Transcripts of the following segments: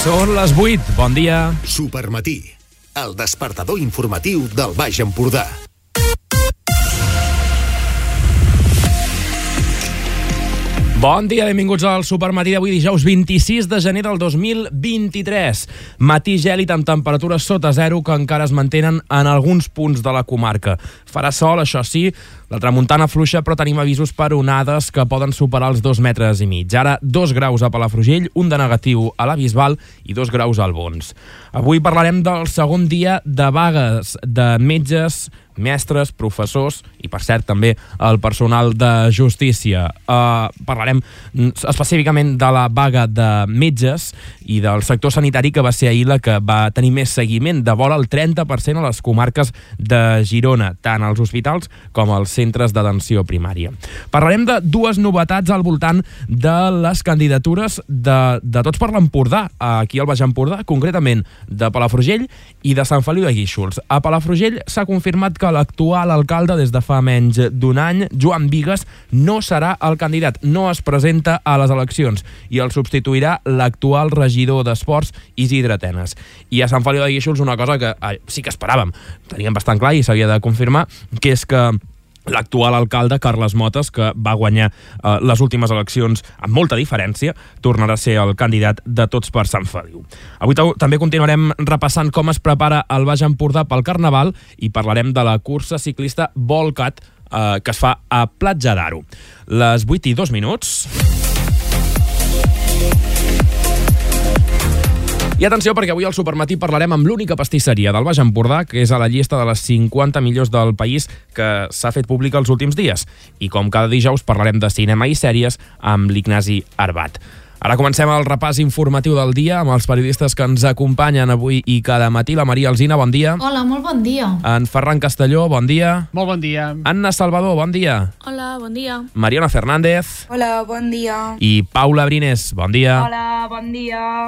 Són les 8, bon dia. Supermatí, el despertador informatiu del Baix Empordà. Bon dia, benvinguts al Supermatí d'avui, dijous 26 de gener del 2023. Matí gèlid amb temperatures sota zero que encara es mantenen en alguns punts de la comarca. Farà sol, això sí, la tramuntana fluixa, però tenim avisos per onades que poden superar els 2,5 metres. Ara 2 graus a Palafrugell, un de negatiu a la Bisbal i 2 graus al Bons. Avui parlarem del segon dia de vagues de metges, mestres, professors i, per cert, també el personal de justícia. Parlarem específicament de la vaga de metges i del sector sanitari, que va ser ahir la que va tenir més seguiment, de vora el 30% a les comarques de Girona, tant als hospitals com als centres d'atenció primària. Parlarem de dues novetats al voltant de les candidatures de Tots per l'Empordà, aquí al Baix Empordà, concretament de Palafrugell i de Sant Feliu de Guíxols. A Palafrugell s'ha confirmat que l'actual alcalde des de fa menys d'un any, Joan Bigues, no serà el candidat, no es presenta a les eleccions i el substituirà l'actual regidor d'Esports, Isidre Tenes. I a Sant Feliu de Guíxols una cosa que sí que esperàvem, teníem bastant clar i s'havia de confirmar, que és que l'actual alcalde, Carles Motes, que va guanyar les últimes eleccions amb molta diferència, tornarà a ser el candidat de Tots per Sant Feliu. Avui també continuarem repassant com es prepara el Baix Empordà pel Carnaval i parlarem de la cursa ciclista Volcat que es fa a Platja d'Aro. Les 8:02. I atenció, perquè avui al Supermatí parlarem amb l'única pastisseria del Baix Empordà, que és a la llista de les 50 millors del país, que s'ha fet pública els últims dies. I com cada dijous parlarem de cinema i sèries amb l'Ignasi Arbat. Ara comencem el repàs informatiu del dia amb els periodistes que ens acompanyen avui i cada matí. La Maria Alsina, bon dia. Hola, molt bon dia. En Ferran Castelló, bon dia. Molt bon dia. Anna Salvador, bon dia. Hola, bon dia. Mariona Fernández. Hola, bon dia. I Paula Brines, bon dia. Hola, bon dia.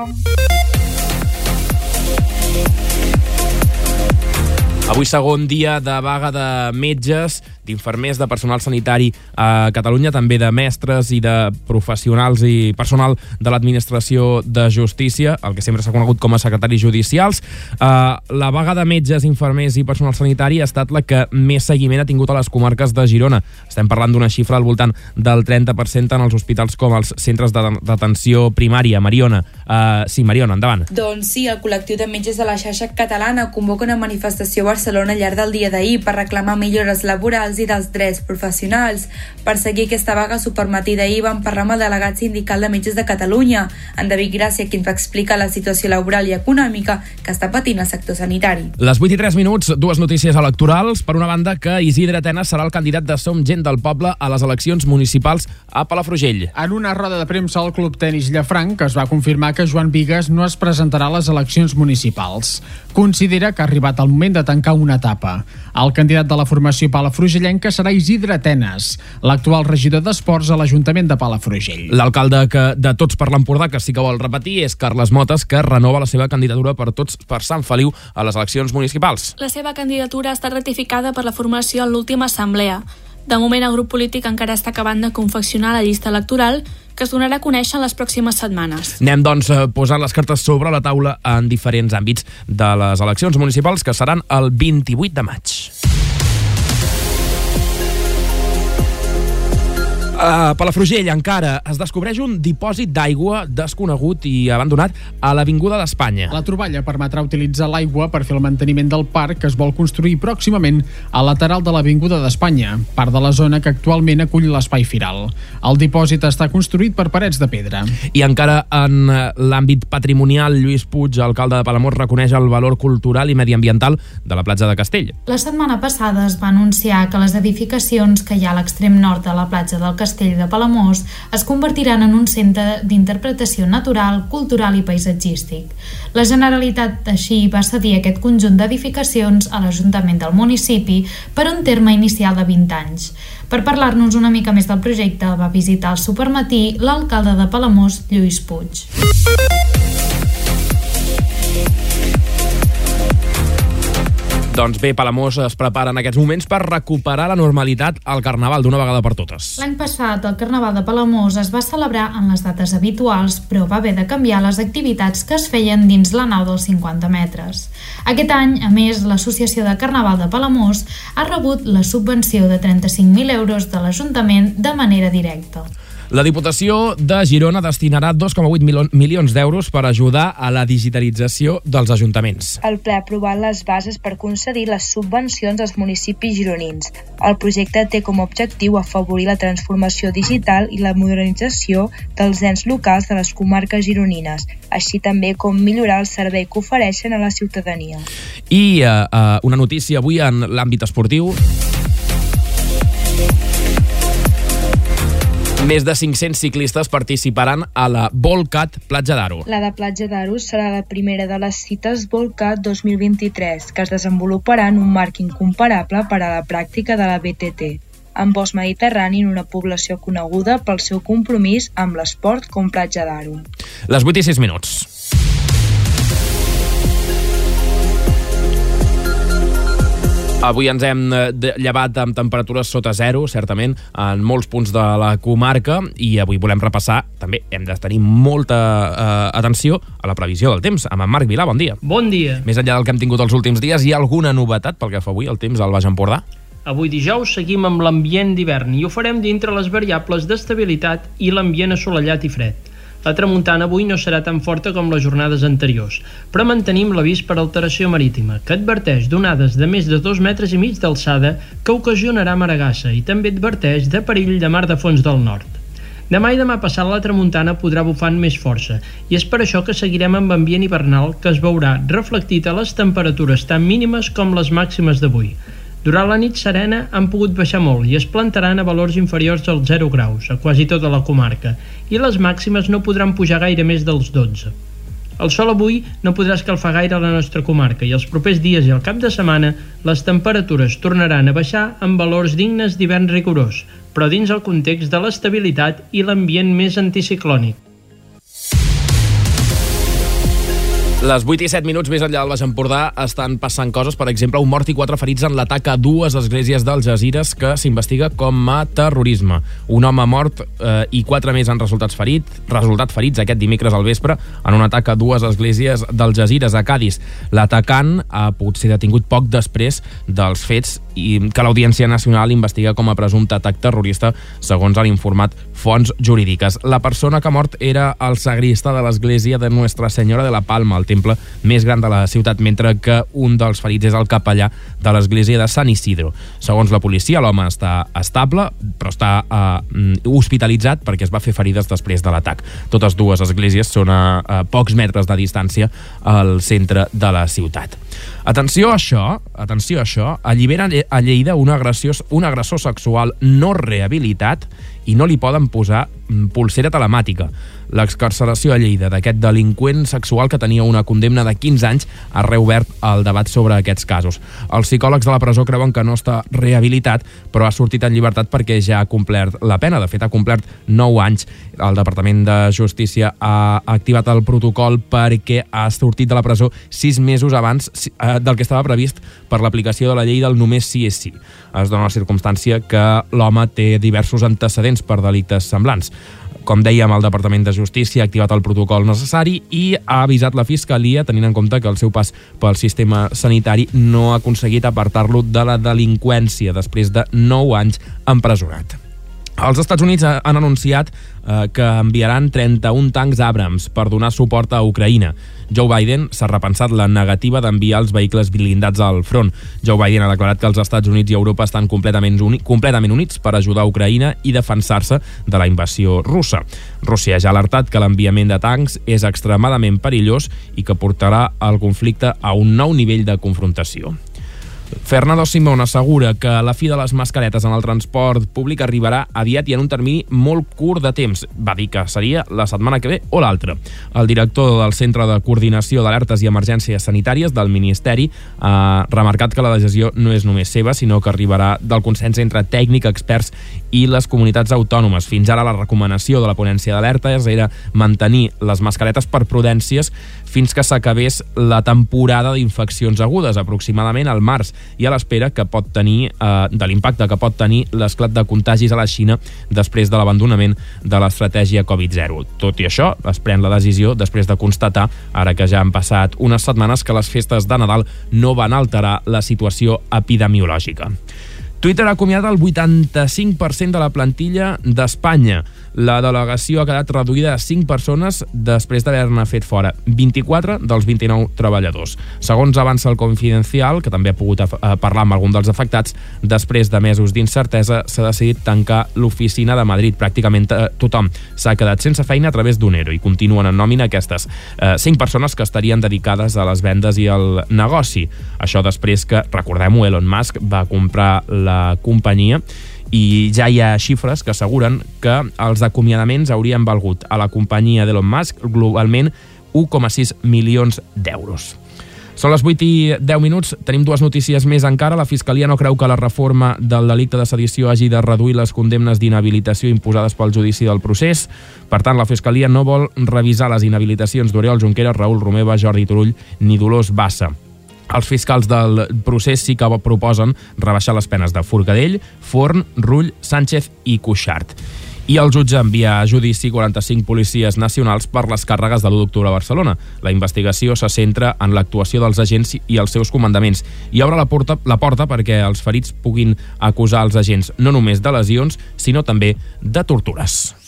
Avui segon dia de vaga de metges, d'infermers, de personal sanitari a Catalunya, també de mestres i de professionals i personal de l'administració de justícia, el que sempre s'ha conegut com a secretaris judicials. La vaga de metges, infermers i personal sanitari ha estat la que més seguiment ha tingut a les comarques de Girona. Estem parlant d'una xifra al voltant del 30% tant als hospitals com als centres d'atenció primària. Mariona, Mariona, endavant. Doncs sí, el col·lectiu de metges de la xarxa catalana convoca una manifestació a Barcelona al llarg del dia d'ahir per reclamar millores laborals i dels drets professionals. Per seguir aquesta vaga, Supermatí d'ahir vam parlar amb el delegat sindical de metges de Catalunya, en David Gràcia, qui ens va explicar la situació laboral i econòmica que està patint el sector sanitari. Les 8:03, dues notícies electorals. Per una banda, que Isidre Tenes serà el candidat de Som Gent del Poble a les eleccions municipals a Palafrugell. En una roda de premsa al Club Tenis Llafranc es va confirmar que Joan Bigues no es presentarà a les eleccions municipals. Considera que ha arribat el moment de tancar una etapa. El candidat de la formació palafrugellenca serà Isidre Tenes, l'actual regidor d'Esports a l'Ajuntament de Palafrugell. L'alcalde de Tots per l'Empordà, que sí que vol repetir, és Carles Motes, que renova la seva candidatura per Tots per Sant Feliu a les eleccions municipals. La seva candidatura ha estat ratificada per la formació en l'última assemblea. De moment, el grup polític encara està acabant de confeccionar la llista electoral, que es donarà a conèixer en les pròximes setmanes. Anem, doncs, posant les cartes sobre la taula en diferents àmbits de les eleccions municipals, que seran el 28 de maig. A Palafrugell encara es descobreix un dipòsit d'aigua desconegut i abandonat a l'Avinguda d'Espanya. La troballa permetrà utilitzar l'aigua per fer el manteniment del parc que es vol construir pròximament al lateral de l'Avinguda d'Espanya, part de la zona que actualment acull l'espai firal. El dipòsit està construït per parets de pedra. I encara en l'àmbit patrimonial, Lluís Puig, alcalde de Palamós, reconeix el valor cultural i mediambiental de la platja de Castell. La setmana passada es va anunciar que les edificacions que hi ha a l'extrem nord de la platja del Castell de Palamós es convertiran en un centre d'interpretació natural, cultural i paisatgístic. La Generalitat així va cedir aquest conjunt d'edificacions a l'Ajuntament del municipi per un terme inicial de 20 anys. Per parlar-nos una mica més del projecte va visitar al Supermatí l'alcalde de Palamós, Lluís Puig. Doncs bé, Palamós es prepara en aquests moments per recuperar la normalitat al Carnaval d'una vegada per totes. L'any passat, el Carnaval de Palamós es va celebrar en les dates habituals, però va haver de canviar les activitats que es feien dins la nau dels 50 metres. Aquest any, a més, l'Associació de Carnaval de Palamós ha rebut la subvenció de 35.000 euros de l'Ajuntament de manera directa. La Diputació de Girona destinarà 2,8 milions d'euros per ajudar a la digitalització dels ajuntaments. El ple ha aprovat les bases per concedir les subvencions als municipis gironins. El projecte té com a objectiu afavorir la transformació digital i la modernització dels ens locals de les comarques gironines, així també com millorar el servei que ofereixen a la ciutadania. I una notícia avui en l'àmbit esportiu. Més de 500 ciclistes participaran a la Volcat Platja d'Aro. La de Platja d'Aro serà la primera de les cites Volcat 2023, que es desenvoluparà en un marc incomparable per a la pràctica de la BTT, amb bosc mediterrani en una població coneguda pel seu compromís amb l'esport com Platja d'Aro. Les 8:06 minuts. Avui ens hem llevat amb temperatures sota zero, certament, en molts punts de la comarca, i avui volem repassar, també hem de tenir molta atenció a la previsió del temps. Amb en Marc Vilà, bon dia. Bon dia. Més enllà del que hem tingut els últims dies, hi ha alguna novetat pel que fa avui el temps al Baix Empordà? Avui dijous seguim amb l'ambient d'hivern i ho farem dintre les variables d'estabilitat i l'ambient assolellat i fred. La tramuntana avui no serà tan forta com les jornades anteriors, però mantenim l'avís per alteració marítima, que adverteix d'onades de més de 2,5 metres d'alçada que ocasionarà maregassa i també adverteix de perill de mar de fons del nord. Demà i demà passat la tramuntana podrà bufar amb més força i és per això que seguirem amb ambient hivernal que es veurà reflectit a les temperatures tan mínimes com les màximes d'avui. Durant la nit serena han pogut baixar molt i es plantaran a valors inferiors als 0 graus, a quasi tota la comarca, i les màximes no podran pujar gaire més dels 12. El sol avui no podrà escalfar gaire la nostra comarca i els propers dies i al cap de setmana les temperatures tornaran a baixar amb valors dignes d'hivern rigorós, però dins el context de l'estabilitat i l'ambient més anticiclònic. Les 8:07 minuts, més enllà del Baix Empordà, estan passant coses. Per exemple, un mort i 4 ferits en l'atac a 2 esglésies d'Algesires que s'investiga com a terrorisme. Un home mort i 4 més han resultat ferits aquest dimecres al vespre en un atac a 2 esglésies d'Algesires, a Cadis. L'atacant ha pogut ser detingut poc després dels fets i que l'Audiència Nacional investiga com a presumpte atac terrorista, segons han informat fonts jurídiques. La persona que ha mort era el sagrista de l'església de Nuestra Senyora de la Palma, el temple més gran de la ciutat, mentre que un dels ferits és el capellà de l'església de Sant Isidro. Segons la policia, l'home està estable, però està hospitalitzat perquè es va fer ferides després de l'atac. Totes dues esglésies són a pocs metres de distància al centre de la ciutat. Atenció a això, alliberen a Lleida un agressor sexual no rehabilitat i no li poden posar pulsera telemàtica. L'excarceració a Lleida d'aquest delinqüent sexual que tenia una condemna de 15 anys ha reobert el debat sobre aquests casos. Els psicòlegs de la presó creuen que no està rehabilitat, però ha sortit en llibertat perquè ja ha complert la pena. De fet, ha complert 9 anys. El Departament de Justícia ha activat el protocol perquè ha sortit de la presó 6 mesos abans del que estava previst per l'aplicació de la llei del només sí és sí. Es dona la circumstància que l'home té diversos antecedents per delictes semblants. Com dèiem, el Departament de Justícia ha activat el protocol necessari i ha avisat la Fiscalia, tenint en compte que el seu pas pel sistema sanitari no ha aconseguit apartar-lo de la delinqüència després de 9 anys empresonat. Els Estats Units han anunciat que enviaran 31 tancs Abrams per donar suport a Ucraïna. Joe Biden s'ha repensat la negativa d'enviar els vehicles blindats al front. Joe Biden ha declarat que els Estats Units i Europa estan completament units per ajudar a Ucraïna i defensar-se de la invasió russa. Rússia ja ha alertat que l'enviament de tancs és extremadament perillós i que portarà el conflicte a un nou nivell de confrontació. Fernando Simón assegura que la fi de les mascaretes en el transport públic arribarà aviat i en un termini molt curt de temps. Va dir que seria la setmana que ve o l'altra. El director del Centre de Coordinació d'Alertes i Emergències Sanitàries del Ministeri ha remarcat que la decisió no és només seva, sinó que arribarà del consens entre tècnics, experts i les comunitats autònomes. Fins ara la recomanació de la ponència d'alertes era mantenir les mascaretes per prudències fins que s'acabés la temporada d'infeccions agudes, aproximadament al març. i a l'espera que pot tenir de l'impacte que pot tenir l'esclat de contagis a la Xina després de l'abandonament de l'estratègia Covid-0. Tot i això, es pren la decisió després de constatar, ara que ja han passat unes setmanes, que les festes de Nadal no van alterar la situació epidemiològica. Twitter ha acomiadat el 85% de la plantilla d'Espanya. La delegació ha quedat reduïda a 5 persones després d'haver-ne fet fora 24 dels 29 treballadors. Segons avança el Confidencial, que també ha pogut parlar amb algun dels afectats, després de mesos d'incertesa s'ha decidit tancar l'oficina de Madrid. Pràcticament tothom s'ha quedat sense feina a través d'un ERO i continuen en nòmina aquestes 5 persones que estarien dedicades a les vendes i al negoci. Això després que, recordem-ho, Elon Musk va comprar la companyia i ja hi ha xifres que asseguren que els acomiadaments haurien valgut a la companyia d'Elon Musk globalment 1,6 milions d'euros. Són les 8 i 10 minuts. Tenim dues notícies més encara. La Fiscalia no creu que la reforma del delicte de sedició hagi de reduir les condemnes d'inhabilitació imposades pel judici del procés. Per tant, la Fiscalia no vol revisar les inhabilitacions d'Oriol Junqueras, Raül Romeva, Jordi Turull ni Dolors Bassa. Els fiscals del procés sí que proposen rebaixar les penes de Forcadell, Forn, Rull, Sánchez i Cuixart. I el jutge envia a judici 45 policies nacionals per les càrregues de l'1 d'octubre a Barcelona. La investigació se centra en l'actuació dels agents i els seus comandaments i obre la porta perquè els ferits puguin acusar els agents no només de lesions, sinó també de tortures.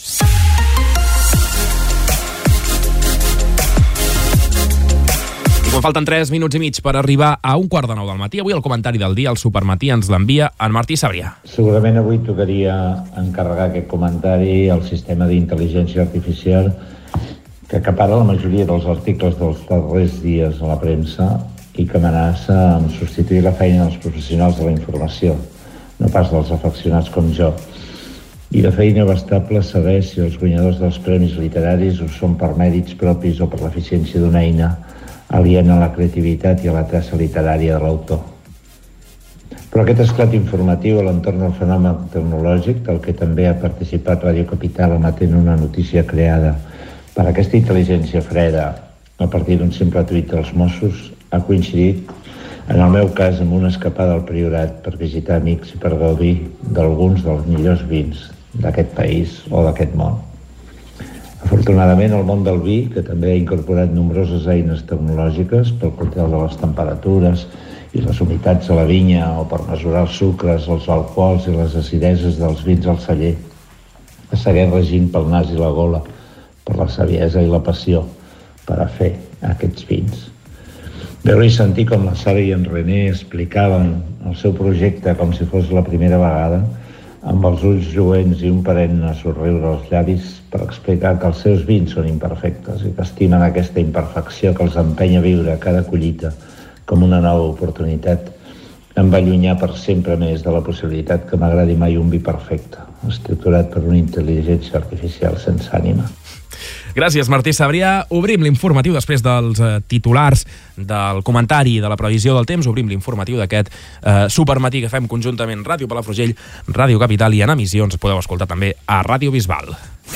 I quan falten 3 minuts i mig per arribar a 8:45 del matí, avui el comentari del dia, el Supermatí, ens l'envia en Martí Sabrià. Segurament avui tocaria encarregar aquest comentari al sistema d'intel·ligència artificial que acapara la majoria dels articles dels darrers dies a la premsa i que amenaça amb substituir la feina dels professionals de la informació, no pas dels afeccionats com jo. I de feina inabastable saber si els guanyadors dels premis literaris ho són per mèrits propis o per l'eficiència d'una eina aliena a la creativitat i a la traça literària de l'autor. Però aquest esclat informatiu a l'entorn del fenomen tecnològic, del que també ha participat Radio Capital emetent una notícia creada per aquesta intel·ligència freda a partir d'un simple tuit dels Mossos, ha coincidit, en el meu cas, amb una escapada al Priorat per visitar amics i per gaudir d'alguns dels millors vins d'aquest país o d'aquest món. Afortunadament, el món del vi, que també ha incorporat nombroses eines tecnològiques pel control de les temperatures i les humitats a la vinya o per mesurar els sucres, els alcohols i les acideses dels vins al celler, es segueix regint pel nas i la gola, per la saviesa i la passió per a fer aquests vins. Veure i sentir com la Sara i en René explicaven el seu projecte com si fos la primera vegada, amb els ulls lluents i un perenne somriure als llavis per explicar que els seus vins són imperfectes i que estimen aquesta imperfecció que els empeny a viure cada collita com una nova oportunitat, em va allunyar per sempre més de la possibilitat que m'agradi mai un vi perfecte, estructurat per una intel·ligència artificial sense ànima. Gràcies, Martí Sabrià. Obrim l'informatiu després dels titulars del comentari de la previsió del temps. Obrim l'informatiu d'aquest Supermatí que fem conjuntament Ràdio Palafrugell, Ràdio Capital i en emissions podeu escoltar també a Ràdio Bisbal.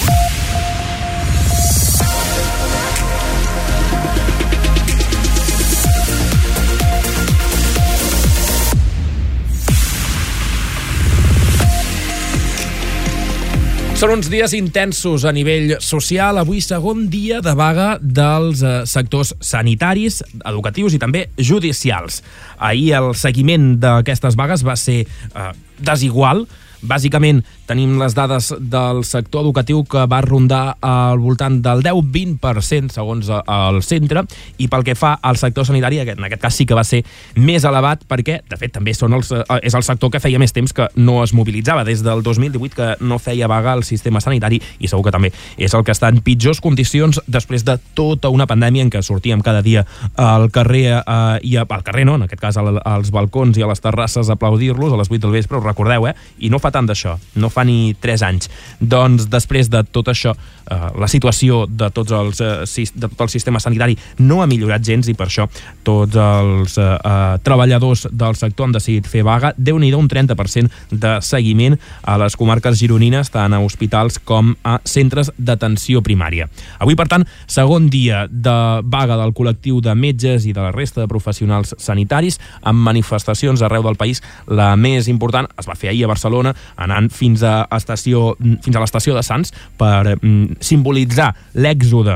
Són uns dies intensos a nivell social. Avui segon dia de vaga dels sectors sanitaris, educatius i també judicials. Ahir el seguiment d'aquestes vagues va ser desigual. Bàsicament, tenim les dades del sector educatiu que va rondar al voltant del 10-20% segons el centre, i pel que fa al sector sanitari, en aquest cas sí que va ser més elevat perquè, de fet, també és el sector que feia més temps que no es mobilitzava, des del 2018 que no feia vaga al sistema sanitari, i segur que també és el que està en pitjors condicions després de tota una pandèmia en què sortíem cada dia al carrer, al carrer no, en aquest cas als balcons i a les terrasses a aplaudir-los a les 8 del vespre, us recordeu, i no fa fa tant d'això, no fa ni 3 anys. Doncs després de tot això, la situació de tot el sistema sanitari no ha millorat gens i per això tots els treballadors del sector han decidit fer vaga. Déu-n'hi-do, un 30% de seguiment a les comarques gironines, tant a hospitals com a centres d'atenció primària. Avui, per tant, segon dia de vaga del col·lectiu de metges i de la resta de professionals sanitaris, amb manifestacions arreu del país. La més important es va fer ahir a Barcelona, anant fins a l'estació de Sants per simbolitzar l'èxode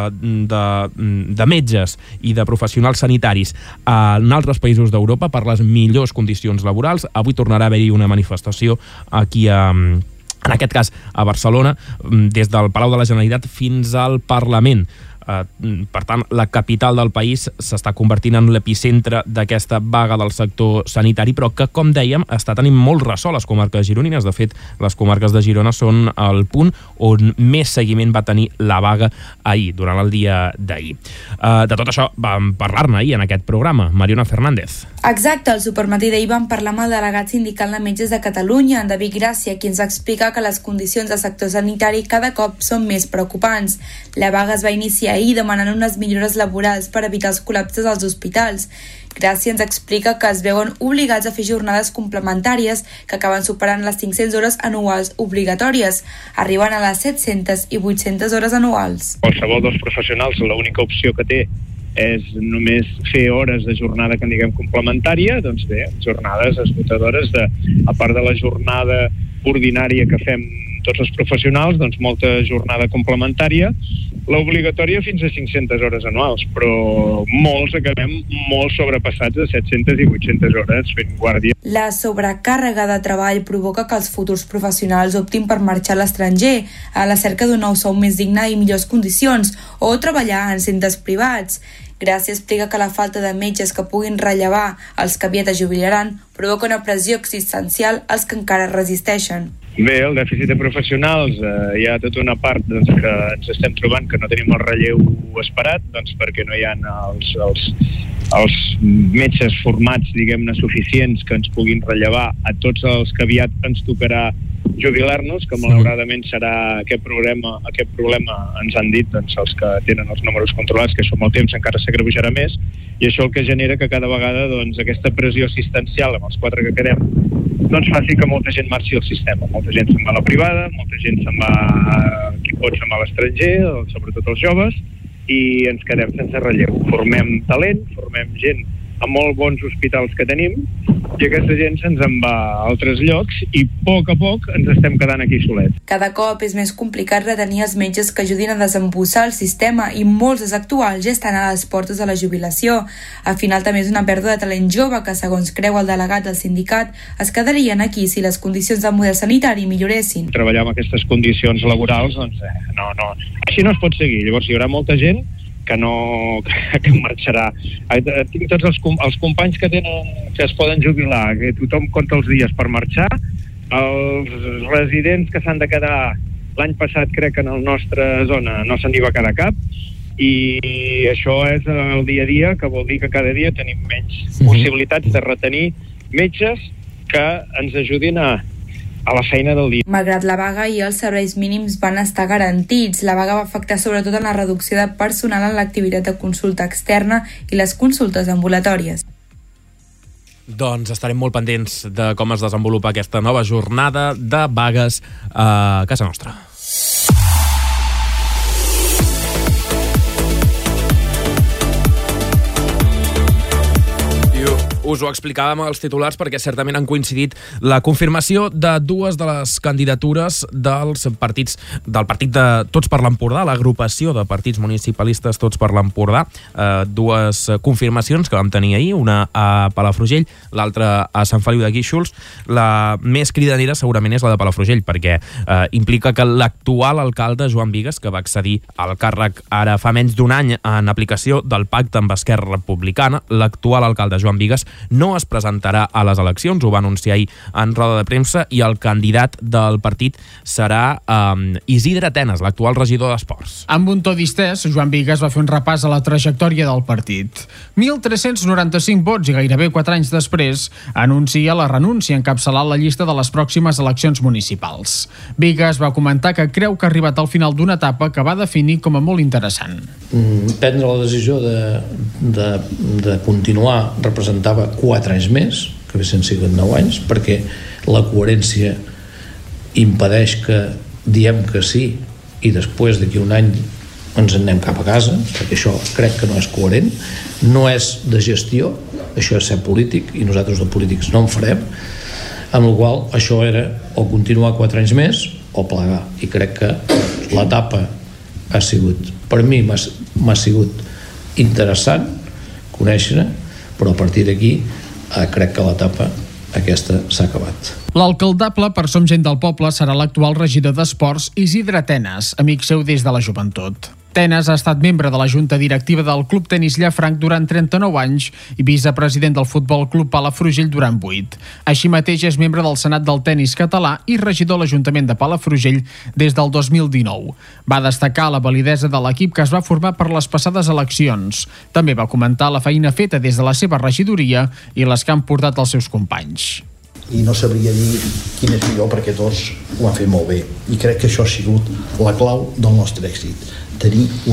de metges i de professionals sanitaris en altres països d'Europa per les millors condicions laborals. Avui tornarà a haver-hi una manifestació aquí en aquest cas a Barcelona, des del Palau de la Generalitat fins al Parlament. Per tant, la capital del país s'està convertint en l'epicentre d'aquesta vaga del sector sanitari, però que, com dèiem, està tenint molt ressò a les comarques gironines. De fet, les comarques de Girona són el punt on més seguiment va tenir la vaga ahir, durant el dia d'ahir. De tot això vam parlar-ne ahir en aquest programa. Mariona Fernández. Exacte, al supermatí d'ahir vam parlar amb el delegat sindical de metges de Catalunya, en David Gràcia, qui ens explica que les condicions del sector sanitari cada cop són més preocupants. La vaga es va iniciar ahir demanant unes millores laborals per evitar els col·lapses als hospitals. Gràcia ens explica que es veuen obligats a fer jornades complementàries que acaben superant les 500 hores anuals obligatòries, arribant a les 700 i 800 hores anuals. Qualsevol dels professionals, l'única opció que té és només fer hores de jornada que en diguem complementària, doncs bé, jornades esgotadores a part de la jornada ordinària que fem tots els professionals, doncs molta jornada complementària, l'obligatòria fins a 500 hores anuals, però molts acabem molt sobrepassats de 700 i 800 hores fent guàrdia. La sobrecàrrega de treball provoca que els futurs professionals optin per marxar a l'estranger a la cerca d'un nou sou més digne i millors condicions o treballar en centres privats. Gràcia explica que la falta de metges que puguin rellevar els que aviat es jubilaran provoca una pressió existencial als que encara resisteixen. Bé, el dèficit de professionals, hi ha tota una part que ens estem trobant que no tenim el relleu esperat, perquè no hi ha els metges formats, diguem-ne, suficients que ens puguin rellevar a tots els que aviat ens tocarà jubilar-nos, que malauradament serà aquest problema ens han dit els que tenen els números controlats, que això amb el temps encara s'agreujarà més, i això el que genera que cada vegada aquesta pressió assistencial amb els 4 que quedem faci que molta gent marxi del sistema. Molta gent se'n va a la privada, molta gent se'n va qui pot se'n va a l'estranger, sobretot els joves, i ens quedem sense relleu. Formem talent, formem gent a molt bons hospitals que tenim, i aquesta gent se'ns en va a altres llocs i a poc ens estem quedant aquí solets. Cada cop és més complicat retenir els metges que ajudin a desembussar el sistema i molts dels actuals ja estan a les portes de la jubilació. Al final també és una pèrdua de talent jove que, segons creu el delegat del sindicat, es quedarien aquí si les condicions del model sanitari milloressin. Treballar amb aquestes condicions laborals, no. Així no es pot seguir. Llavors hi haurà molta gent que marxarà. Tinc tots els companys que es poden jubilar, que tothom compta els dies per marxar, els residents que s'han de quedar. L'any passat crec que en la nostra zona no se n'hi va quedar cap, i això és el dia a dia, que vol dir que cada dia tenim menys possibilitats de retenir metges que ens ajudin a la feina del dia. Malgrat la vaga i els serveis mínims van estar garantits, la vaga va afectar sobretot en la reducció de personal en l'activitat de consulta externa i les consultes ambulatòries. Doncs estarem molt pendents de com es desenvolupa aquesta nova jornada de vagues a casa nostra. Us ho explicàvem als titulars perquè certament han coincidit la confirmació de dues de les candidatures del partit de Tots per l'Empordà, l'agrupació de partits municipalistes Tots per l'Empordà. Dues confirmacions que vam tenir ahir, una a Palafrugell, l'altra a Sant Feliu de Guíxols. La més cridanera segurament és la de Palafrugell, perquè implica que l'actual alcalde Joan Bigues, que va accedir al càrrec ara fa menys d'un any en aplicació del pacte amb Esquerra Republicana, l'actual alcalde Joan Bigues no es presentarà a les eleccions, ho va anunciar ahir en roda de premsa, i el candidat del partit serà Isidre Atenes, l'actual regidor d'Esports. Amb un to distès, Joan Bigues va fer un repàs a la trajectòria del partit. 1.395 vots i gairebé 4 anys després anuncia la renúncia a encapçalar la llista de les pròximes eleccions municipals. Bigues va comentar que creu que ha arribat al final d'una etapa que va definir com a molt interessant. Prendre la decisió de continuar representava 4 anys més, que haguessin sigut 9 anys, perquè la coherència impedeix que diem que sí i després d'aquí un any ens en anem cap a casa, perquè això crec que no és coherent, no és de gestió, això és ser polític i nosaltres de polítics no en farem, amb la qual això era o continuar 4 anys més o plegar, i crec que l'etapa ha sigut, per mi m'ha sigut interessant conèixer, però a partir d'aquí crec que l'etapa aquesta s'ha acabat. L'alcaldable per Som Gent del Poble serà l'actual regidor d'Esports Isidre Atenes, amic seu des de la joventut. Atenes ha estat membre de la junta directiva del Club Tenis Llafranc durant 39 anys i vicepresident del Futbol Club Palafrugell durant 8. Així mateix és membre del Senat del Tenis Català i regidor a l'Ajuntament de Palafrugell des del 2019. Va destacar la validesa de l'equip que es va formar per les passades eleccions. També va comentar la feina feta des de la seva regidoria i les que han portat els seus companys. I no sabria dir quin és millor perquè tots ho han fet molt bé. I crec que això ha sigut la clau del nostre èxit. Tenir un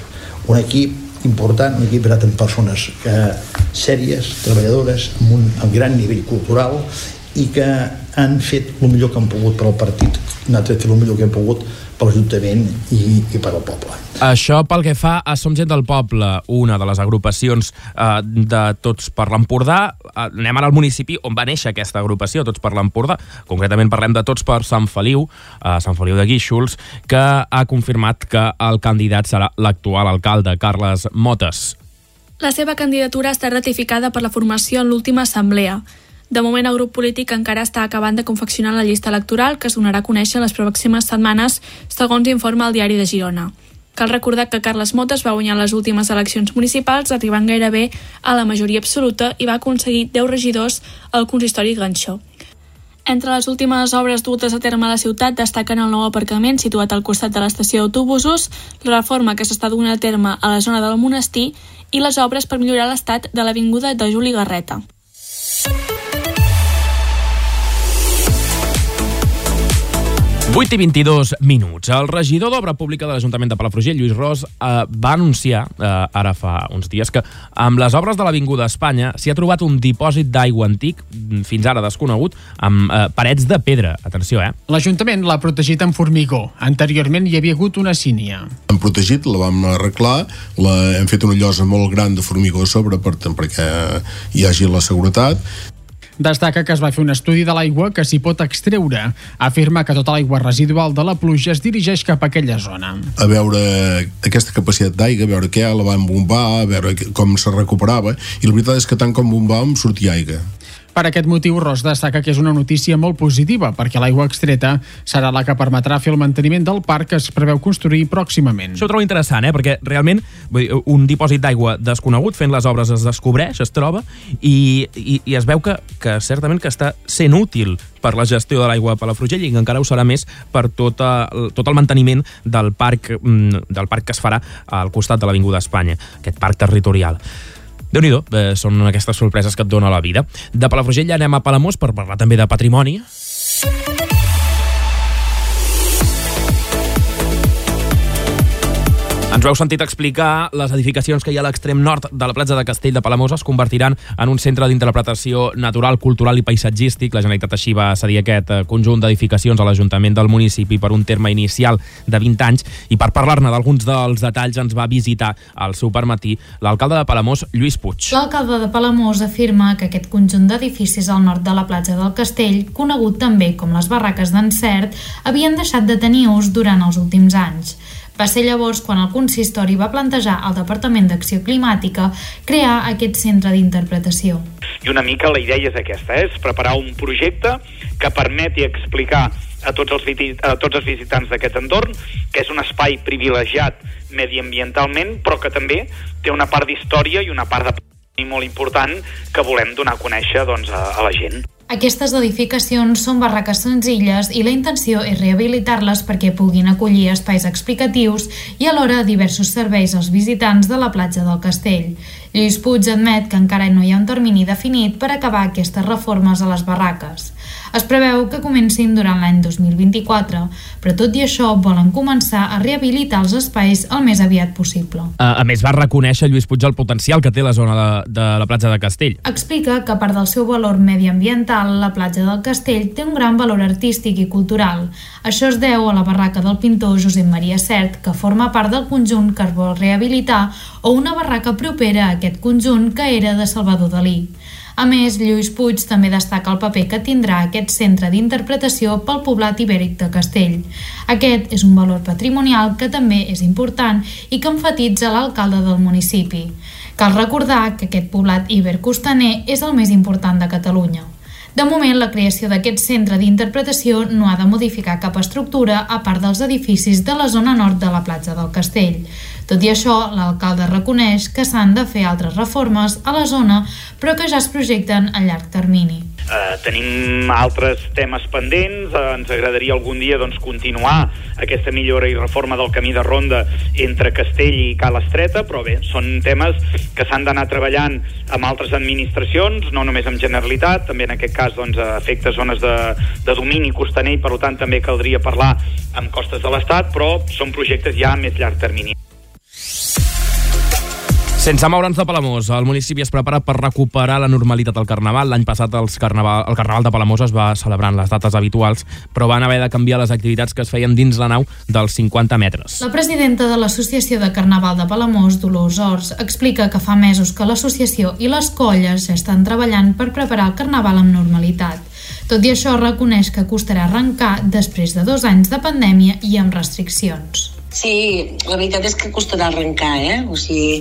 equip important, un equip basat en persones sèries, treballadores, amb gran nivell cultural i que han fet el millor que han pogut per al partit, han fet el millor que han pogut per l'Ajuntament i per al poble. Això pel que fa a Som Gent del Poble, una de les agrupacions de Tots per l'Empordà. Anem ara al municipi on va néixer aquesta agrupació, Tots per l'Empordà. Concretament parlem de Tots per Sant Feliu, Sant Feliu de Guíxols, que ha confirmat que el candidat serà l'actual alcalde, Carles Motes. La seva candidatura està ratificada per la formació en l'última assemblea. De moment, el grup polític encara està acabant de confeccionar la llista electoral que es donarà a conèixer les pròximes setmanes, segons informa el Diari de Girona. Cal recordar que Carles Motes va guanyar les últimes eleccions municipals, arribant gairebé a la majoria absoluta i va aconseguir 10 regidors al consistori Ganxó. Entre les últimes obres dutes a terme a la ciutat destaquen el nou aparcament situat al costat de l'estació d'autobusos, la reforma que s'està donant a terme a la zona del monestir i les obres per millorar l'estat de l'avinguda de Juli Garreta. 8:22. El regidor d'Obra Pública de l'Ajuntament de Palafrugell, Lluís Ros, va anunciar, ara fa uns dies, que amb les obres de l'Avinguda Espanya s'hi ha trobat un dipòsit d'aigua antic, fins ara desconegut, amb parets de pedra. Atenció, L'Ajuntament l'ha protegit amb formigó. Anteriorment hi havia hagut una sínia. Hem protegit, la vam arreglar, hem fet una llosa molt gran de formigó a sobre perquè hi hagi la seguretat. Destaca que es va fer un estudi de l'aigua que s'hi pot extreure. Afirma que tota l'aigua residual de la pluja es dirigeix cap a aquella zona. A veure aquesta capacitat d'aigua, a veure què la van bombar, a veure com se recuperava, i la veritat és que tant com bombàvem sortia aigua. Per aquest motiu, Ros destaca que és una notícia molt positiva, perquè l'aigua extreta serà la que permetrà fer el manteniment del parc que es preveu construir pròximament. Això ho trobo interessant, perquè realment un dipòsit d'aigua desconegut, fent les obres es descobreix, es troba, i es veu que certament que està sent útil per la gestió de l'aigua a Palafrugell i que encara ho serà més per tot el manteniment del parc que es farà al costat de l'Avinguda Espanya, aquest parc territorial. Déu-n'hi-do, són aquestes sorpreses que et dona la vida. De Palafrugell ja anem a Palamós per parlar també de patrimoni. Ens ho heu sentit explicar, les edificacions que hi ha a l'extrem nord de la platja de Castell de Palamós es convertiran en un centre d'interpretació natural, cultural i paisatgístic. La Generalitat així va cedir aquest conjunt d'edificacions a l'Ajuntament del municipi per un terme inicial de 20 anys, i per parlar-ne d'alguns dels detalls ens va visitar al Supermatí l'alcalde de Palamós, Lluís Puig. L'alcalde de Palamós afirma que aquest conjunt d'edificis al nord de la platja del Castell, conegut també com les barraques d'Encert, havien deixat de tenir ús durant els últims anys. Va ser llavors quan el consistori va plantejar al Departament d'Acció Climàtica crear aquest centre d'interpretació. I una mica la idea és aquesta, és preparar un projecte que permeti explicar a tots els visitants d'aquest entorn que és un espai privilegiat mediambientalment, però que també té una part d'història i una part de I molt important que volem donar a conèixer doncs, a la gent. Aquestes edificacions són barraques senzilles i la intenció és rehabilitar-les perquè puguin acollir espais explicatius i alhora diversos serveis als visitants de la platja del Castell. Lluís Puig admet que encara no hi ha un termini definit per acabar aquestes reformes a les barraques. Es preveu que comencin durant l'any 2024, però tot i això volen començar a rehabilitar els espais el més aviat possible. A més, va reconèixer Lluís Puig el potencial que té la zona de la platja de Castell. Explica que a part del seu valor mediambiental, la platja del Castell té un gran valor artístic i cultural. Això es deu a la barraca del pintor Josep Maria Sert, que forma part del conjunt que es vol rehabilitar, o una barraca propera a aquest conjunt que era de Salvador Dalí. A més, Lluís Puig també destaca el paper que tindrà aquest centre d'interpretació pel poblat ibèric de Castell. Aquest és un valor patrimonial que també és important i que emfatitza l'alcalde del municipi. Cal recordar que aquest poblat iber-costaner és el més important de Catalunya. De moment, la creació d'aquest centre d'interpretació no ha de modificar cap estructura a part dels edificis de la zona nord de la platja del Castell. Tot i això, l'alcalde reconeix que s'han de fer altres reformes a la zona, però que ja es projecten a llarg termini. Tenim altres temes pendents, ens agradaria algun dia continuar aquesta millora i reforma del camí de ronda entre Castell i Cala Estreta, però bé, són temes que s'han d'anar treballant amb altres administracions, no només amb Generalitat, també en aquest cas afecta zones de domini costaner i per tant també caldria parlar amb costes de l'Estat, però són projectes ja a més llarg termini. Sense moure'ns de Palamós, el municipi es prepara per recuperar la normalitat del Carnaval. L'any passat el Carnaval de Palamós es va celebrar en les dates habituals, però van haver de canviar les activitats que es feien dins la nau dels 50 metres. La presidenta de l'Associació de Carnaval de Palamós, Dolors Ors, explica que fa mesos que l'associació i les colles ja estan treballant per preparar el Carnaval amb normalitat. Tot i això, reconeix que costarà arrencar després de 2 anys de pandèmia i amb restriccions. Sí, la veritat és que costarà arrencar, O sigui,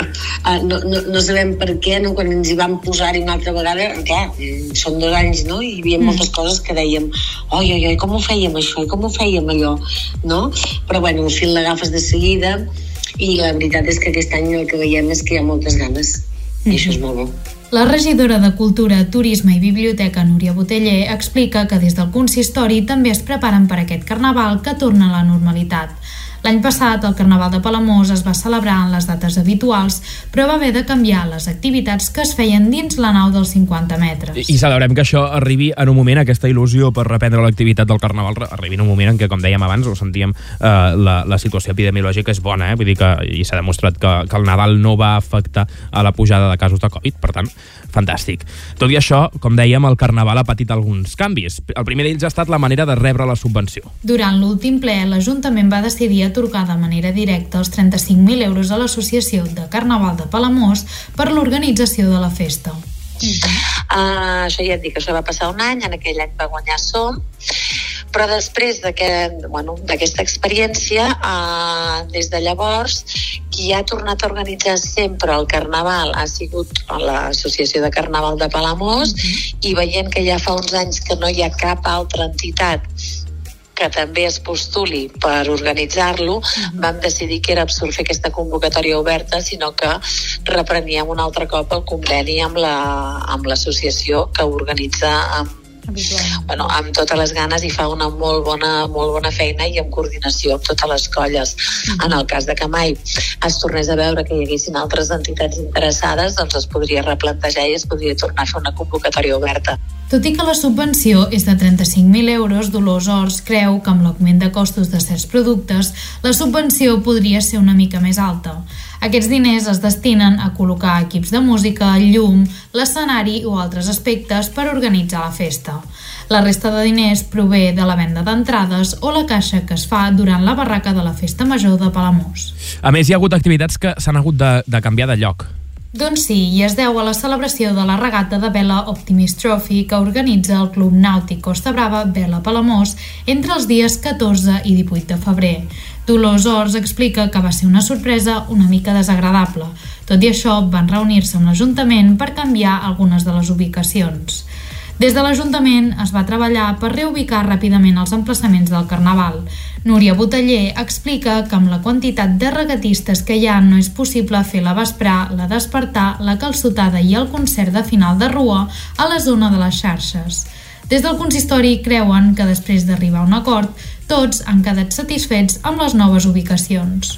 no sabem per què, quan ens hi vam posar-hi una altra vegada, clar, són 2 anys, no? I hi havia moltes coses que dèiem, oi, com ho fèiem això, com ho fèiem allò, no? Però bueno, al fil l'agafes de seguida i la veritat és que aquest any el que veiem és que hi ha moltes ganes i això és molt bo. La regidora de Cultura, Turisme i Biblioteca, Núria Boteller, explica que des del consistori també es preparen per aquest carnaval que torna a la normalitat. L'any passat, el Carnaval de Palamós es va celebrar en les dates habituals, però va haver de canviar les activitats que es feien dins la nau dels 50 metres. I celebrem que això arribi en un moment, aquesta il·lusió per reprendre l'activitat del Carnaval, arribi en un moment en què, com dèiem abans, ho sentíem, la situació epidemiològica és bona, vull dir que i s'ha demostrat que el Nadal no va afectar a la pujada de casos de Covid, per tant, fantàstic. Tot i això, com dèiem, el Carnaval ha patit alguns canvis. El primer d'ells ha estat la manera de rebre la subvenció. Durant l'últim ple, l'Ajuntament va decidir atorgar de manera directa els 35.000 euros a l'Associació de Carnaval de Palamós per l'organització de la festa. Això ja et dic, això va passar un any, en aquell any va guanyar Som, però després d'aquesta experiència, des de llavors, qui ha tornat a organitzar sempre el Carnaval ha sigut l'Associació de Carnaval de Palamós, i veient que ja fa uns anys que no hi ha cap altra entitat que també es postuli per organitzar-lo, vam decidir que era absurd fer aquesta convocatòria oberta, sinó que repreníem un altre cop el conveni amb l'associació que organitza amb totes les ganes i fa una molt bona feina i amb coordinació amb totes les colles. En el cas de que mai es tornés a veure que hi haguessin altres entitats interessades, doncs es podria replantejar i es podria tornar a fer una convocatòria oberta. Tot i que la subvenció és de 35.000 euros, Dolors Ors creu que amb l'augment de costos de certs productes, la subvenció podria ser una mica més alta. Aquests diners es destinen a col·locar equips de música, llum, l'escenari o altres aspectes per organitzar la festa. La resta de diners prové de la venda d'entrades o la caixa que es fa durant la barraca de la Festa Major de Palamós. A més, hi ha hagut activitats que s'han hagut de canviar de lloc. Doncs sí, i es deu a la celebració de la regata de vela Optimist Trophy que organitza el Club Nàutic Costa Brava Vela Palamós entre els dies 14 i 18 de febrer. Dolors Ors explica que va ser una sorpresa una mica desagradable. Tot i això, van reunir-se amb l'Ajuntament per canviar algunes de les ubicacions. Des de l'Ajuntament es va treballar per reubicar ràpidament els emplaçaments del Carnaval. Núria Boteller explica que amb la quantitat de regatistes que hi ha no és possible fer la vesprà, la despertar, la calçotada i el concert de final de rua a la zona de les xarxes. Des del consistori creuen que després d'arribar a un acord, tots han quedat satisfets amb les noves ubicacions.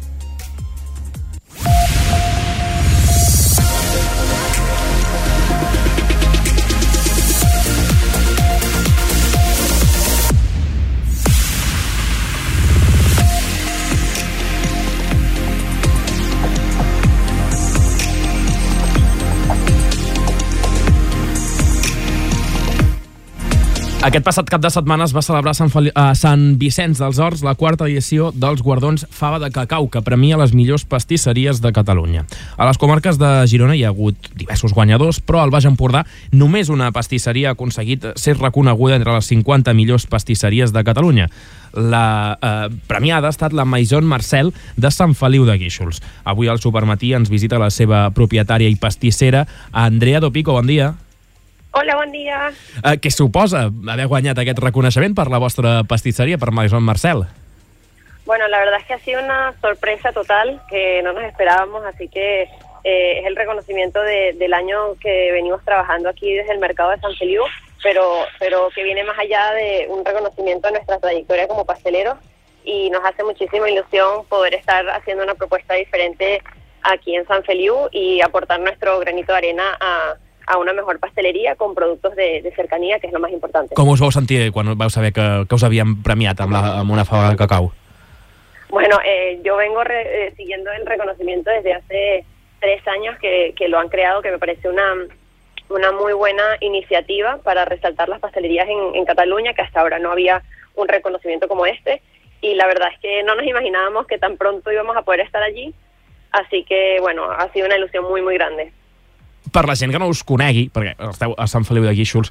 Aquest passat cap de setmana es va celebrar a Sant Vicenç dels Horts la quarta edició dels guardons Fava de Cacau, que premia les millors pastisseries de Catalunya. A les comarques de Girona hi ha hagut diversos guanyadors, però al Baix Empordà només una pastisseria ha aconseguit ser reconeguda entre les 50 millors pastisseries de Catalunya. La premiada ha estat la Maison Marcel de Sant Feliu de Guíxols. Avui al Supermatí ens visita la seva propietària i pastissera, Andrea Dopico. Bon dia. Hola, bon dia. Què suposa haver guanyat aquest reconeixement per la vostra pastissería, per Maison Marcel? Bueno, la verdad es que ha sido una sorpresa total que no nos esperábamos, así que es el reconocimiento del año que venimos trabajando aquí desde el mercado de San Feliu, pero que viene más allá de un reconocimiento de nuestra trayectoria como pasteleros, y nos hace muchísima ilusión poder estar haciendo una propuesta diferente aquí en San Feliu y aportar nuestro granito de arena a una mejor pastelería con productos de cercanía, que és lo más importante. Com us vau sentir quan vau saber que us havíem premiat amb una fava de cacau? Bueno, yo vengo siguiendo el reconocimiento desde hace 3 años que lo han creado, que me parece una muy buena iniciativa para resaltar las pastelerías en Cataluña, que hasta ahora no había un reconocimiento como este, y la verdad es que no nos imaginábamos que tan pronto íbamos a poder estar allí, así que bueno, ha sido una ilusión muy muy grande. Per la gent que no us conegui, perquè esteu a Sant Feliu de Guíxols,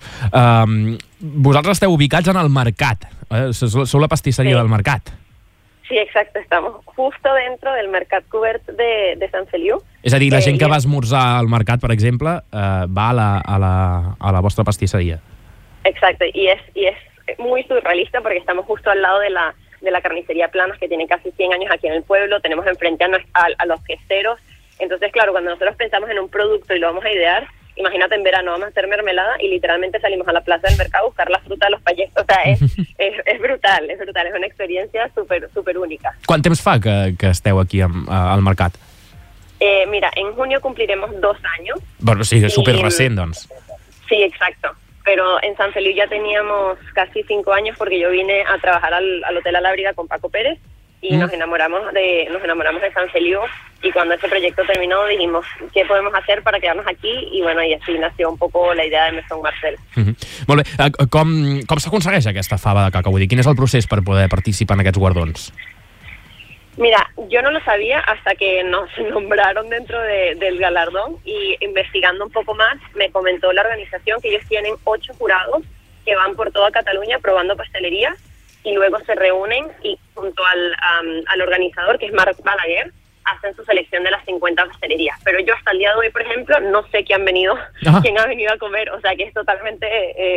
vosaltres esteu ubicats en el mercat, sou la pastisseria del mercat. Sí, exacto, estamos justo dentro del mercat cobert de Sant Feliu. És a dir, la gent que va esmorzar al mercat, per exemple, va a la vostra pastisseria. Exacto, y es muy surrealista porque estamos justo al lado de la carnicería Planas, que tiene casi 100 años aquí en el pueblo. Tenemos enfrente a los queseros. Entonces, claro, cuando nosotros pensamos en un producto y lo vamos a idear, imagínate en verano vamos a hacer mermelada y literalmente salimos a la plaza del mercado a buscar la fruta de los payés. O sea, es brutal, es una experiencia súper única. Quant temps fa que esteu aquí al mercat? Mira, en junio cumpliremos 2 años. Bueno, sí, és súper recent, doncs. Sí, exacto. Pero en San Feliu ya teníamos casi 5 años porque yo vine a trabajar al Hotel Alábriga con Paco Pérez y nos enamoramos de San Feliu, y cuando ese proyecto terminó dijimos ¿qué podemos hacer para quedarnos aquí? Y bueno, y así nació un poco la idea de Maison Marcel. Molt bé, com s'aconsegueix aquesta fava de cacau? Vull dir, quin és el procés per poder participar en aquests guardons? Mira, yo no lo sabía hasta que nos nombraron dentro del galardón, y investigando un poco más me comentó la organización que ellos tienen 8 jurados que van por toda Cataluña probando pastelería, y luego se reúnen y junto al organizador, que es Marc Balaguer, hacen su selección de las 50 pastelerías. Pero yo hasta el día de hoy, por ejemplo, no sé quién ha venido a comer, o sea que es totalmente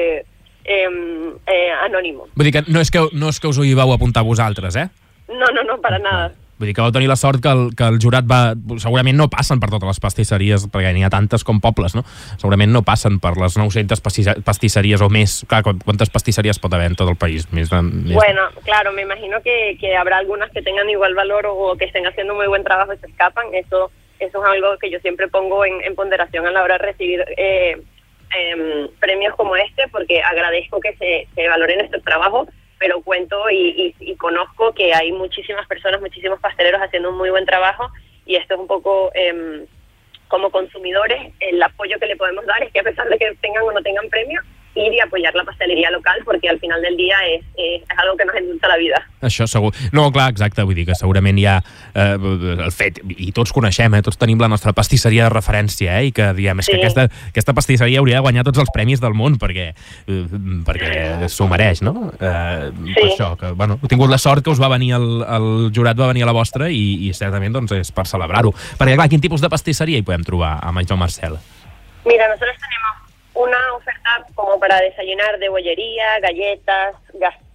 anònim. Vull dir que no és que us ho hi vau apuntar vosaltres, eh? No, para nada. Vull dir que vau tenir la sort que el jurat segurament no passen per totes les pastisseries, perquè n'hi ha tantes com pobles, no? Segurament no passen per les 900 pastisseries o més. Clar, ¿cuántas pastisseries pot haver en tot el país? Bueno, claro, me imagino que habrá algunas que tengan igual valor o que estén haciendo muy buen trabajo y se escapan. Eso es algo que yo siempre pongo en ponderación a la hora de recibir premios como este, porque agradezco que se valore nuestro trabajo, pero cuento y conozco que hay muchísimas personas, muchísimos pasteleros haciendo un muy buen trabajo, y esto es un poco como consumidores, el apoyo que le podemos dar es que a pesar de que tengan o no tengan premio, ir y apoyar la pastelería local, porque al final del día es algo que nos endulça la vida. Això segur. No, clar, exacte, vull dir que segurament hi ha el fet, i tots coneixem, tots tenim la nostra pastisseria de referència, i que diem, és que aquesta pastisseria hauria de guanyar tots els premis del món, perquè s'ho mereix, no? Per això, que, bueno, he tingut la sort que us va venir el jurat va venir a la vostra, i certament doncs, és per celebrar-ho. Perquè, clar, quin tipus de pastisseria hi podem trobar a Maison Marcel? Mira, nosotros tenemos una oferta como para desayunar de bollería, galletas,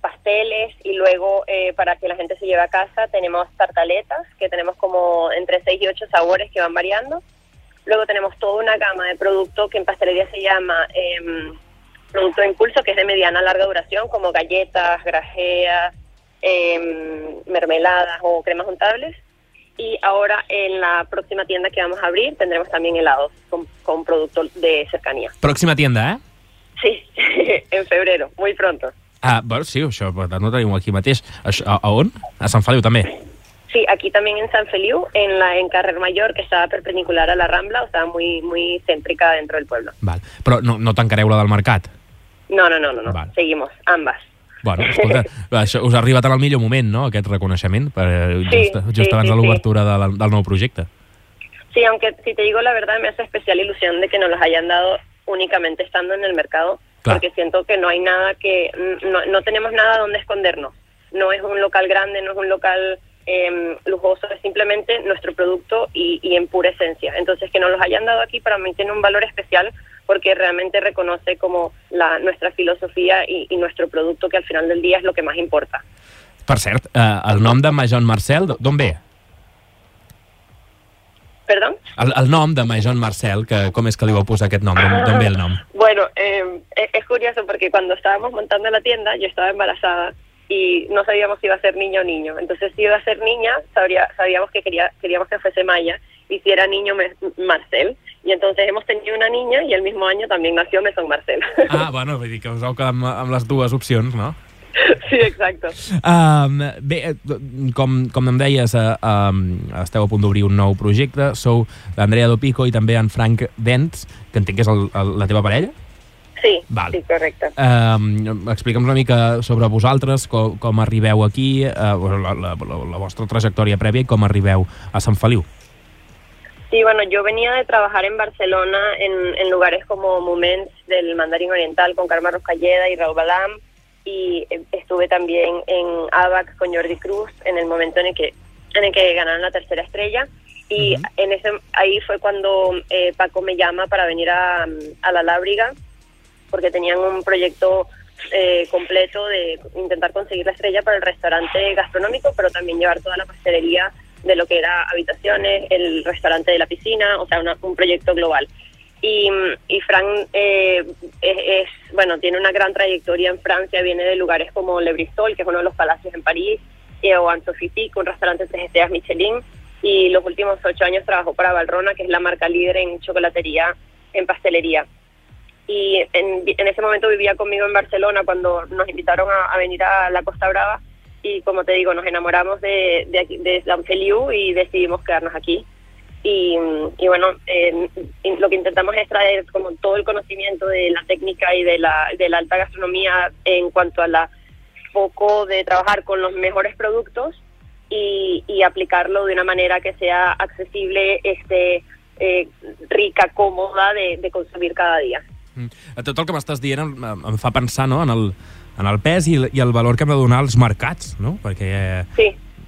pasteles, y luego para que la gente se lleve a casa tenemos tartaletas, que tenemos como entre 6 y 8 sabores que van variando. Luego tenemos toda una gama de producto que en pastelería se llama producto de impulso, que es de mediana a larga duración, como galletas, grajeas, mermeladas o cremas untables. Y ahora en la próxima tienda que vamos a abrir tendremos también helados con productos de cercanía. Pròxima tienda, eh? Sí, en febrero, muy pronto. Bueno, sí, això no ho tenim aquí mateix. A on? A Sant Feliu també? Sí, aquí también en San Feliu, en Carrer Mayor, que está perpendicular a la Rambla, o sea, muy céntrica dentro del pueblo. Val. Però no tancareu la del mercat? No. Seguimos, ambas. Bueno, escolta, això us ha arribat en el millor moment, no?, aquest reconeixement, just abans de l'obertura del nou projecte. Sí, aunque si te digo la verdad, me hace especial ilusión de que nos los hayan dado únicamente estando en el mercado, claro, porque siento que no hay nada no tenemos nada donde escondernos. No es un local grande, no es un local lujoso, es simplemente nuestro producto y en pura esencia. Entonces, que nos los hayan dado aquí para mí tiene un valor especial, porque realmente reconoce como nuestra filosofia y nuestro producto, que al final del día es lo que más importa. Per cert, el nom de Maison Marcel, d'on ve? ¿Perdón? El nom de Maison Marcel, com és que li vau posar aquest nom? D'on ve el nom? Bueno, es curioso porque cuando estábamos montando la tienda, yo estaba embarazada y no sabíamos si iba a ser niño o niño. Entonces, si iba a ser niña, sabíamos que queríamos que fuese Maya, y si era niño, Marcel. Y entonces hemos tenido una niña y el mismo año también nació Maison Marcel. Bueno, vull dir que us heu quedat amb les dues opcions, no? Sí, exacto. Bé, com em deies, esteu a punt d'obrir un nou projecte, sou l'Andrea Dopico i també en Frank Dents, que entenc que és la teva parella? Sí, sí, correcte. Explica'm una mica sobre vosaltres, com arribeu aquí, la vostra trajectòria prèvia i com arribeu a Sant Feliu. Sí, bueno, yo venía de trabajar en Barcelona en lugares como Moments del Mandarín Oriental con Carme Ruscalleda y Raúl Balam, y estuve también en ABAC con Jordi Cruz en el momento en el que ganaron la tercera estrella, y ahí fue cuando Paco me llama para venir a La Lábriga, porque tenían un proyecto completo de intentar conseguir la estrella para el restaurante gastronómico, pero también llevar toda la pastelería de lo que era habitaciones, el restaurante de la piscina, o sea, un proyecto global. Y Frank tiene una gran trayectoria en Francia, viene de lugares como Le Bristol, que es uno de los palacios en París, o Anne-Sophie, un restaurante 3 estrellas Michelin, y los últimos 8 años trabajó para Valrhona, que es la marca líder en chocolatería, en pastelería. Y en ese momento vivía conmigo en Barcelona cuando nos invitaron a venir a la Costa Brava, y como te digo, nos enamoramos de Sant Feliu y decidimos quedarnos aquí. Y bueno, lo que intentamos es traer como todo el conocimiento de la técnica y de la alta gastronomía en cuanto a la foco de trabajar con los mejores productos y aplicarlo de una manera que sea accesible, rica, còmoda de consumir cada dia. Tot el que m'estàs dient em fa pensar, no?, en el pes i el valor que hem de donar als mercats, no? Perquè sí,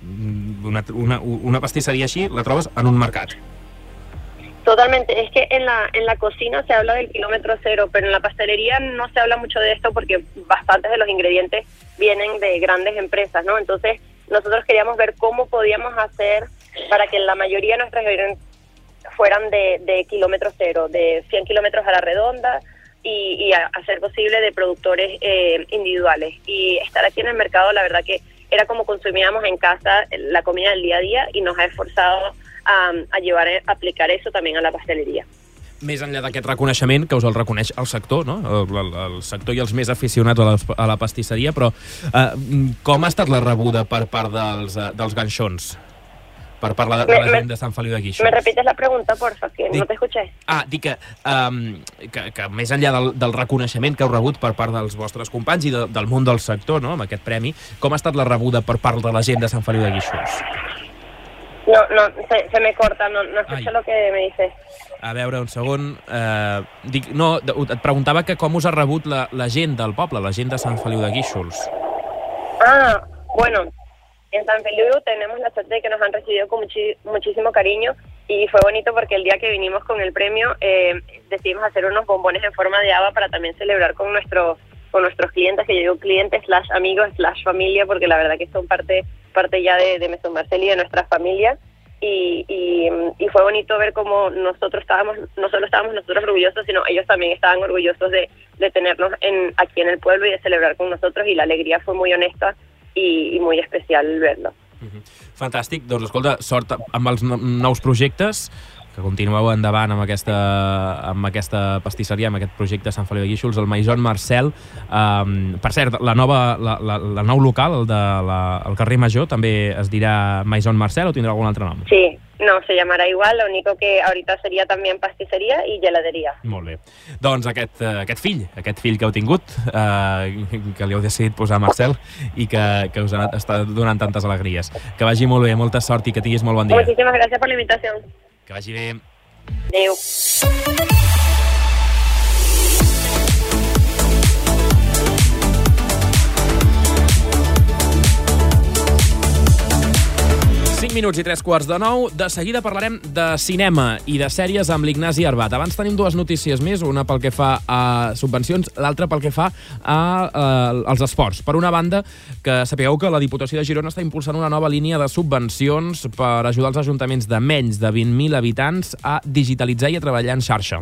una pastisseria així la trobes en un mercat. Totalmente, es que en la cocina se habla del kilómetro cero, pero en la pastelería no se habla mucho de esto porque bastantes de los ingredientes vienen de grandes empresas, ¿no? Entonces nosotros queríamos ver cómo podíamos hacer para que la mayoría de nuestras ingredientes fueran de kilómetro cero, de 100 kilómetros a la redonda, y hacer posible de productores individuales. Y estar aquí en el mercado, la verdad que era como consumíamos en casa la comida del día a día, y nos ha esforzado a aplicar eso también a la pastelería. Més enllà d'aquest reconeixement, que us el reconeix el sector, no? El sector i els més aficionats a la pastisseria, però com ha estat la rebuda per part dels ganxons? Per part de la gent de Sant Feliu de Guíxols. ¿Me repites la pregunta, porfa? Que no te escuché. Dic que més enllà del reconeixement que heu rebut per part dels vostres companys i del món del sector, no?, amb aquest premi, com ha estat la rebuda per part de la gent de Sant Feliu de Guíxols? No, se me corta, no escucho lo que me dices. A veure, un segon. Et preguntava que com us ha rebut la gent del poble, la gent de Sant Feliu de Guíxols. Bueno, en San Feliu tenemos la suerte de que nos han recibido con muchísimo cariño, y fue bonito porque el día que vinimos con el premio decidimos hacer unos bombones en forma de haba para también celebrar con nuestros nuestros clientes, que yo digo clientes / amigos / familia, porque la verdad que son parte ya de Maison Marcel y de nuestra familia. Y fue bonito ver cómo no solo estábamos nosotros orgullosos, sino ellos también estaban orgullosos de tenernos aquí en el pueblo y de celebrar con nosotros, y la alegría fue muy honesta y muy especial verlo. Fantàstic, doncs escolta, sort amb els nous projectes, que continueu endavant amb aquesta pastisseria, amb aquest projecte Sant Feliu de Guíxols, el Maison Marcel. Per cert, el nou local, el carrer Major, també es dirà Maison Marcel o tindrà algun altre nom? Sí, no, se llamará igual, lo único que ahorita sería también pastisseria y geladería. Molt bé. Doncs aquest fill que heu tingut, que li heu decidit posar Marcel i que us està donant tantes alegries. Que vagi molt bé, molta sort i que tinguis molt bon dia. Muchísimas gracias por la invitación. Que vagi bé. Adéu. 5 minuts i 3:15. De seguida parlarem de cinema i de sèries amb l'Ignasi Arbat. Abans tenim dues notícies més, una pel que fa a subvencions, l'altra pel que fa als esports. Per una banda, que sapigueu que la Diputació de Girona està impulsant una nova línia de subvencions per ajudar els ajuntaments de menys de 20.000 habitants a digitalitzar i a treballar en xarxa.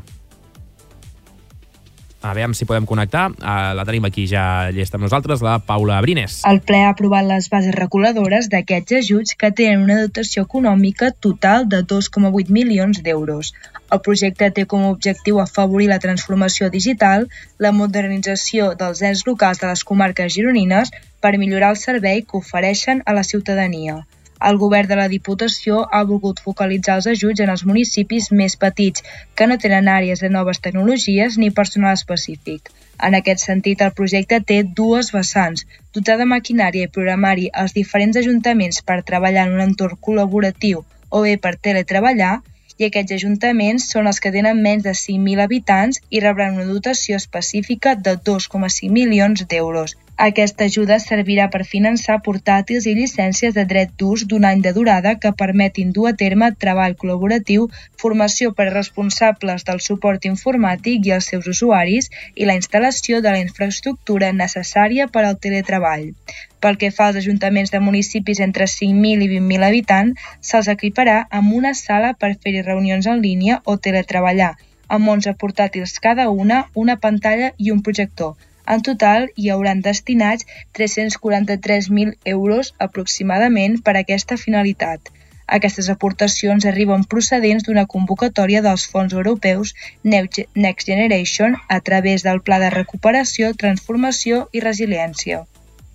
A veure si podem connectar. La tenim aquí ja llesta amb nosaltres, la Paula Brines. El ple ha aprovat les bases reguladores d'aquests ajuts que tenen una dotació econòmica total de 2,8 milions d'euros. El projecte té com a objectiu afavorir la transformació digital, la modernització dels ens locals de les comarques gironines per millorar el servei que ofereixen a la ciutadania. El govern de la Diputació ha volgut focalitzar els ajuts en els municipis més petits, que no tenen àrees de noves tecnologies ni personal específic. En aquest sentit, el projecte té dues vessants: dotar de maquinària i programari als diferents ajuntaments per treballar en un entorn col·laboratiu o bé per teletreballar, i aquests ajuntaments són els que tenen menys de 5.000 habitants i rebran una dotació específica de 2,5 milions d'euros. Aquesta ajuda servirà per finançar portàtils i llicències de dret d'ús d'un any de durada que permetin dur a terme treball col·laboratiu, formació per responsables del suport informàtic i els seus usuaris i la instal·lació de la infraestructura necessària per al teletreball. Pel que fa als ajuntaments de municipis entre 5.000 i 20.000 habitants, se'ls equiparà amb una sala per fer-hi reunions en línia o teletreballar, amb 11 portàtils cada una pantalla i un projector. En total, hi hauran destinats 343.000 euros aproximadament per a aquesta finalitat. Aquestes aportacions arriben procedents d'una convocatòria dels fons europeus Next Generation a través del Pla de Recuperació, Transformació i Resiliència.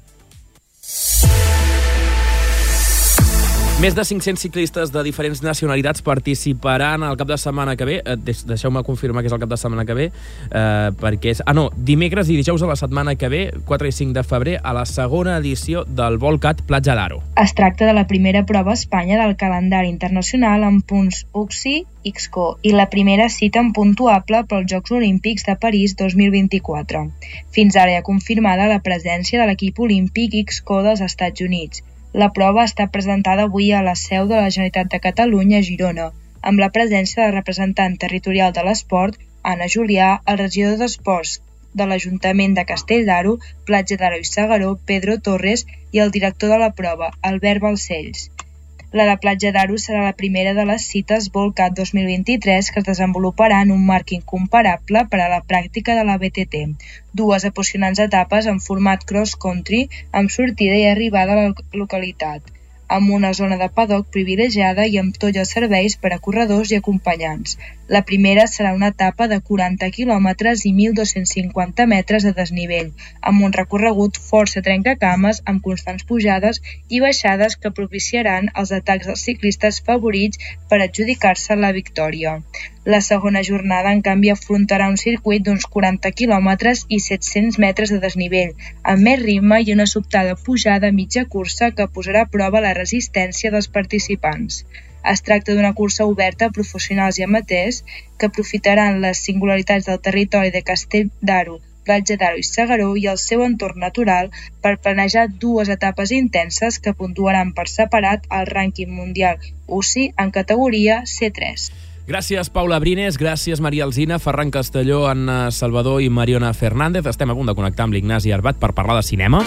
Més de 500 ciclistes de diferents nacionalitats participaran el cap de setmana que ve. Deixeu-me confirmar que és el cap de setmana que ve, perquè és... dimecres i dijous de la setmana que ve, 4 i 5 de febrer, a la segona edició del Volcat Platja d'Aro. Es tracta de la primera prova a Espanya del calendari internacional en punts UCI XCO i la primera cita en puntuable pels Jocs Olímpics de París 2024. Fins ara hi ha confirmada la presència de l'equip olímpic XCO dels Estats Units. La prova està presentada avui a la seu de la Generalitat de Catalunya a Girona, amb la presència del representant territorial de l'esport, Anna Julià, el regidor d'Esports de l'Ajuntament de Castell d'Aro, Platja d'Aro i S'Agaró, Pedro Torres, i el director de la prova, Albert Balcells. La de Platja d'Aro serà la primera de les cites Volcat 2023 que es desenvoluparà en un marc incomparable per a la pràctica de la BTT. Dues apassionants etapes en format cross-country amb sortida i arribada a la localitat, amb una zona de paddock privilegiada i amb tots els serveis per a corredors i acompanyants. La primera serà una etapa de 40 quilòmetres i 1.250 metres de desnivell, amb un recorregut força trencacames amb constants pujades i baixades que propiciaran els atacs dels ciclistes favorits per adjudicar-se la victòria. La segona jornada, en canvi, afrontarà un circuit d'uns 40 quilòmetres i 700 metres de desnivell, amb més ritme i una sobtada pujada a mitja cursa que posarà a prova la resistència dels participants. Es tracta d'una cursa oberta a professionals i amateurs que aprofitaran les singularitats del territori de Castell d'Aro, Platja d'Aro i S'Agaró i el seu entorn natural per planejar dues etapes intenses que puntuaran per separat el rànquing mundial UCI en categoria C3. Gràcies, Paula Brines, gràcies, Maria Alsina, Ferran Castelló, Anna Salvador i Mariona Fernández. Estem a punt de connectar amb l'Ignasi Arbat per parlar de cinema.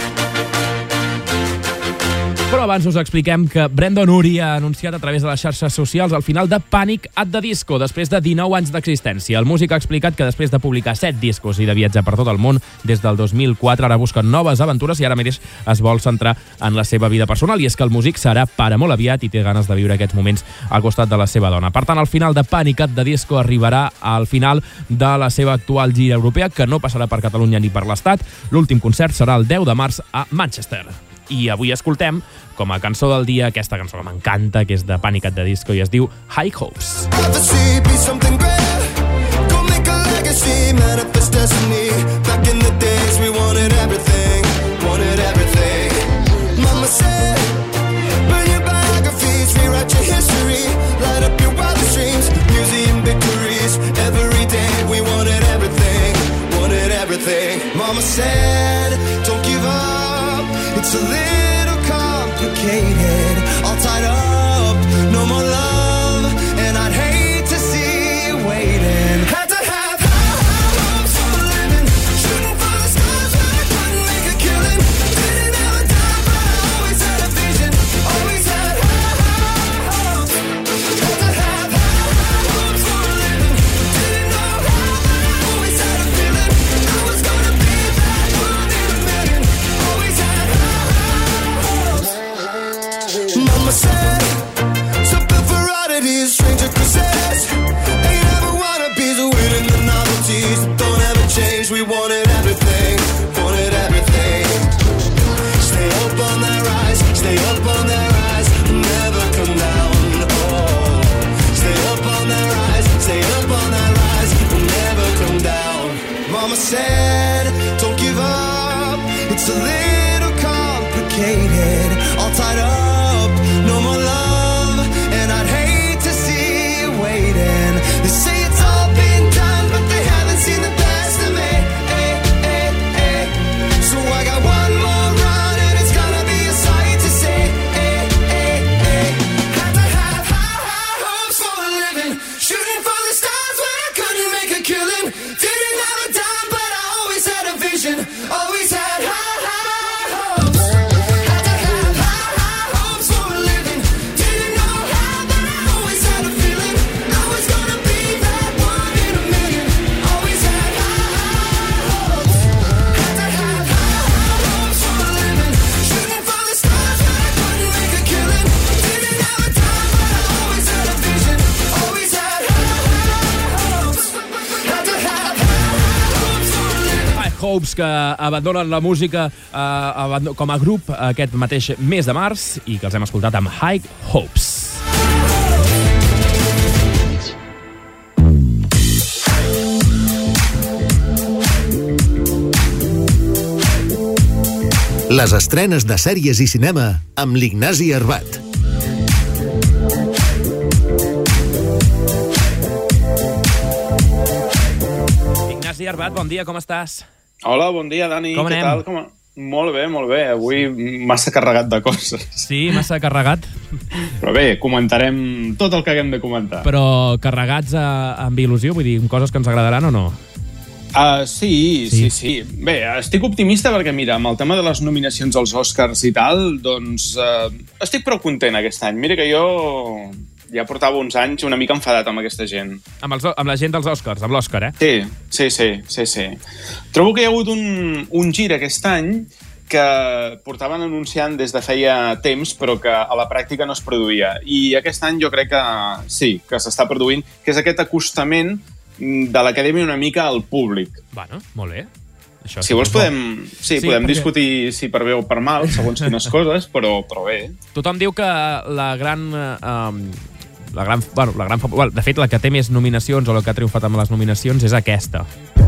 Però abans us expliquem que Brendon Urie ha anunciat a través de les xarxes socials el final de Panic! At the Disco, després de 19 anys d'existència. El músic ha explicat que després de publicar 7 discos i de viatjar per tot el món des del 2004, ara busca noves aventures i ara mateix es vol centrar en la seva vida personal. I és que el músic serà pare molt aviat i té ganes de viure aquests moments al costat de la seva dona. Per tant, el final de Panic! At the Disco arribarà al final de la seva actual gira europea, que no passarà per Catalunya ni per l'Estat. L'últim concert serà el 10 de març a Manchester. I avui escoltem, com a cançó del dia, aquesta cançó que m'encanta, que és de Panic! At the Disco i es diu High Hopes. Mama said, don't give up. It's a little complicated, all tied up, no more love, and I'd hate to see you waiting. Had to have high hopes for a living, shooting for the stars when I couldn't make a killing. Didn't have a dime, but I always had a vision, always had high hopes. Had to have high hopes for a living, didn't know how, but I always had a feeling I was gonna be that one in a million. Always had high hopes. Mama said, something for oddities, stranger crusades. Ain't ever wannabes, waiting the novelties that don't ever change. We wanted everything, wanted everything. Stay up on that rise, stay up on that rise, never come down. Oh, stay up on that rise, stay up on that rise, never come down. Mama said, don't give up. It's a little complicated, all tied up, no more love, and I'd hate to see you waiting. They say it's all been done, but they haven't seen the best of me. So I got one more run, and it's gonna be a sight to see. Had to have high hopes for a living, shooting for the stars when I couldn't make a killing. Didn't have a dime, but I always had a vision, always had high hopes. Had to have high hopes for a living, didn't know how, but I always had a feeling I was gonna be that one in a million. Always had high hopes. Had to have high hopes for a living, shooting for the stars when I couldn't make a killing. Didn't have a dime, but I always had a vision, always had high hopes. Had to have high hopes for a living. High Hopes, que abandonen la música com a grup aquest mateix mes de març i que els hem escoltat amb High Hopes. Les estrenes de sèries i cinema amb l'Ignasi Arbat. Ignasi Arbat, bon dia, com estàs? Hola, bon dia, Dani. Com anem? Què tal? Molt bé, molt bé. Avui massa carregat de coses. Sí, massa carregat. Però bé, comentarem tot el que haguem de comentar. Però carregats amb il·lusió, vull dir, coses que ens agradaran o no? Sí. Bé, estic optimista perquè, mira, amb el tema de les nominacions als Oscars i tal, doncs estic prou content aquest any. Mira que jo ja portava uns anys una mica enfadat amb aquesta gent. Amb la gent dels Oscars, amb l'Oscar, eh? Sí. Trobo que hi ha hagut un gir aquest any que portaven anunciant des de feia temps, però que a la pràctica no es produïa. I aquest any jo crec que sí, que s'està produint, que és aquest acostament de l'acadèmia una mica al públic. Bueno, molt bé. Això si vols podem discutir si per bé o per mal, segons quines coses, però bé. Tothom diu que de fet, la que té més nominacions o la que ha triomfat amb les nominacions és aquesta.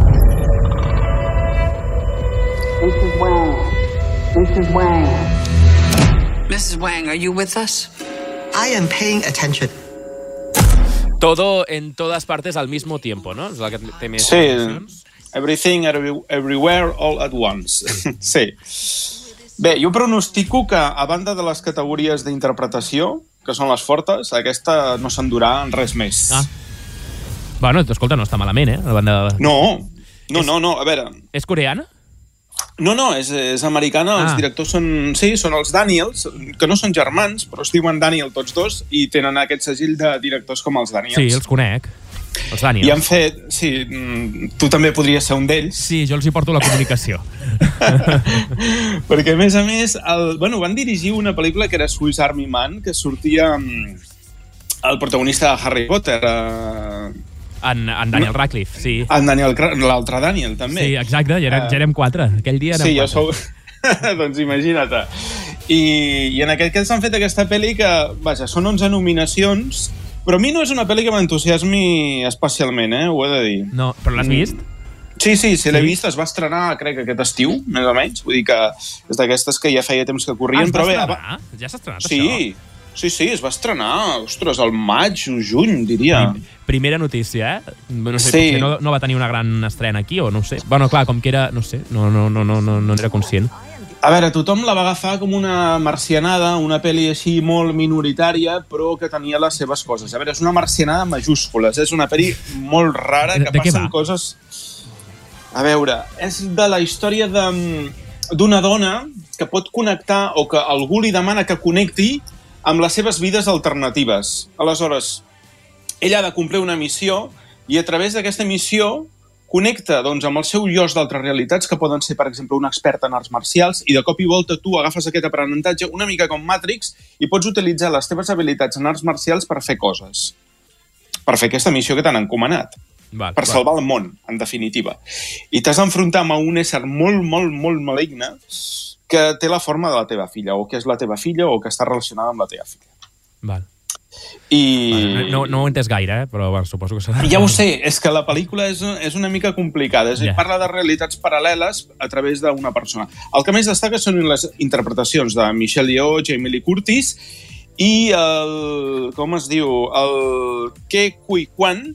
Mrs. Wang, are you with us? I am paying attention. Todo en todas partes al mismo tiempo, ¿no? És la que té més nominacions. Everything, everywhere, all at once. Sí. Bé, jo pronostico que, a banda de les categories d'interpretació, que són les fortes, aquesta no s'endurà en res més. Bueno, escolta, no està malament, La banda... No, a veure... És coreana? No, és americana, els directors són els Daniels, que no són germans, però es diuen Daniel tots dos, i tenen aquest segell de directors com els Daniels. Sí, els conec, els Daniels. I han fet, tu també podries ser un d'ells. Sí, jo els hi porto la comunicació. Perquè, a més, van dirigir una pel·lícula que era Swiss Army Man, que sortia el protagonista de Harry Potter, En Daniel Radcliffe, sí. L'altre Daniel, també. Sí, exacte, ja érem 4. Aquell dia érem 4. Sí, ja sou... doncs imagina't. I en aquest cas s'han fet aquesta pel·li que, vaja, són 11 nominacions, però a mi no és una pel·li que m'entusiasmi especialment, ho he de dir. No, però l'has vist? Sí, l'he vist, es va estrenar, crec, aquest estiu, més o menys. Vull dir que és d'aquestes que ja feia temps que corrien. Es va estrenar? Ja s'ha estrenat, això? Sí, es va estrenar, ostres, al maig o juny, diria. Primera notícia, No sé, potser no va tenir una gran estrena aquí, o no ho sé. Bueno, clar, com que era, no sé, no era conscient. A veure, tothom la va agafar com una marcianada, una pel·li així molt minoritària, però que tenia les seves coses. A veure, és una marcianada en majúscules, és una pel·li molt rara, que passen coses... A veure, és de la història d'una dona que pot connectar, o que algú li demana que connecti amb les seves vides alternatives. Aleshores, ella ha de complir una missió i a través d'aquesta missió connecta amb el seu jo d'altres realitats, que poden ser, per exemple, un expert en arts marcials, i de cop i volta tu agafes aquest aprenentatge una mica com Matrix i pots utilitzar les teves habilitats en arts marcials per fer coses. Per fer aquesta missió que t'han encomanat. Per salvar el món, en definitiva. I t'has d'enfrontar amb un ésser molt, molt, molt maligne que té la forma de la teva filla, o que és la teva filla, o que està relacionada amb la teva filla. Val. I... No ho he entès gaire, però bueno, suposo que serà... Ja ho sé, és que la pel·lícula és una mica complicada. Parla de realitats paral·leles a través d'una persona. El que més destaca són les interpretacions de Michelle Yeoh, Jamie Lee Curtis i el Ke Huy Quan,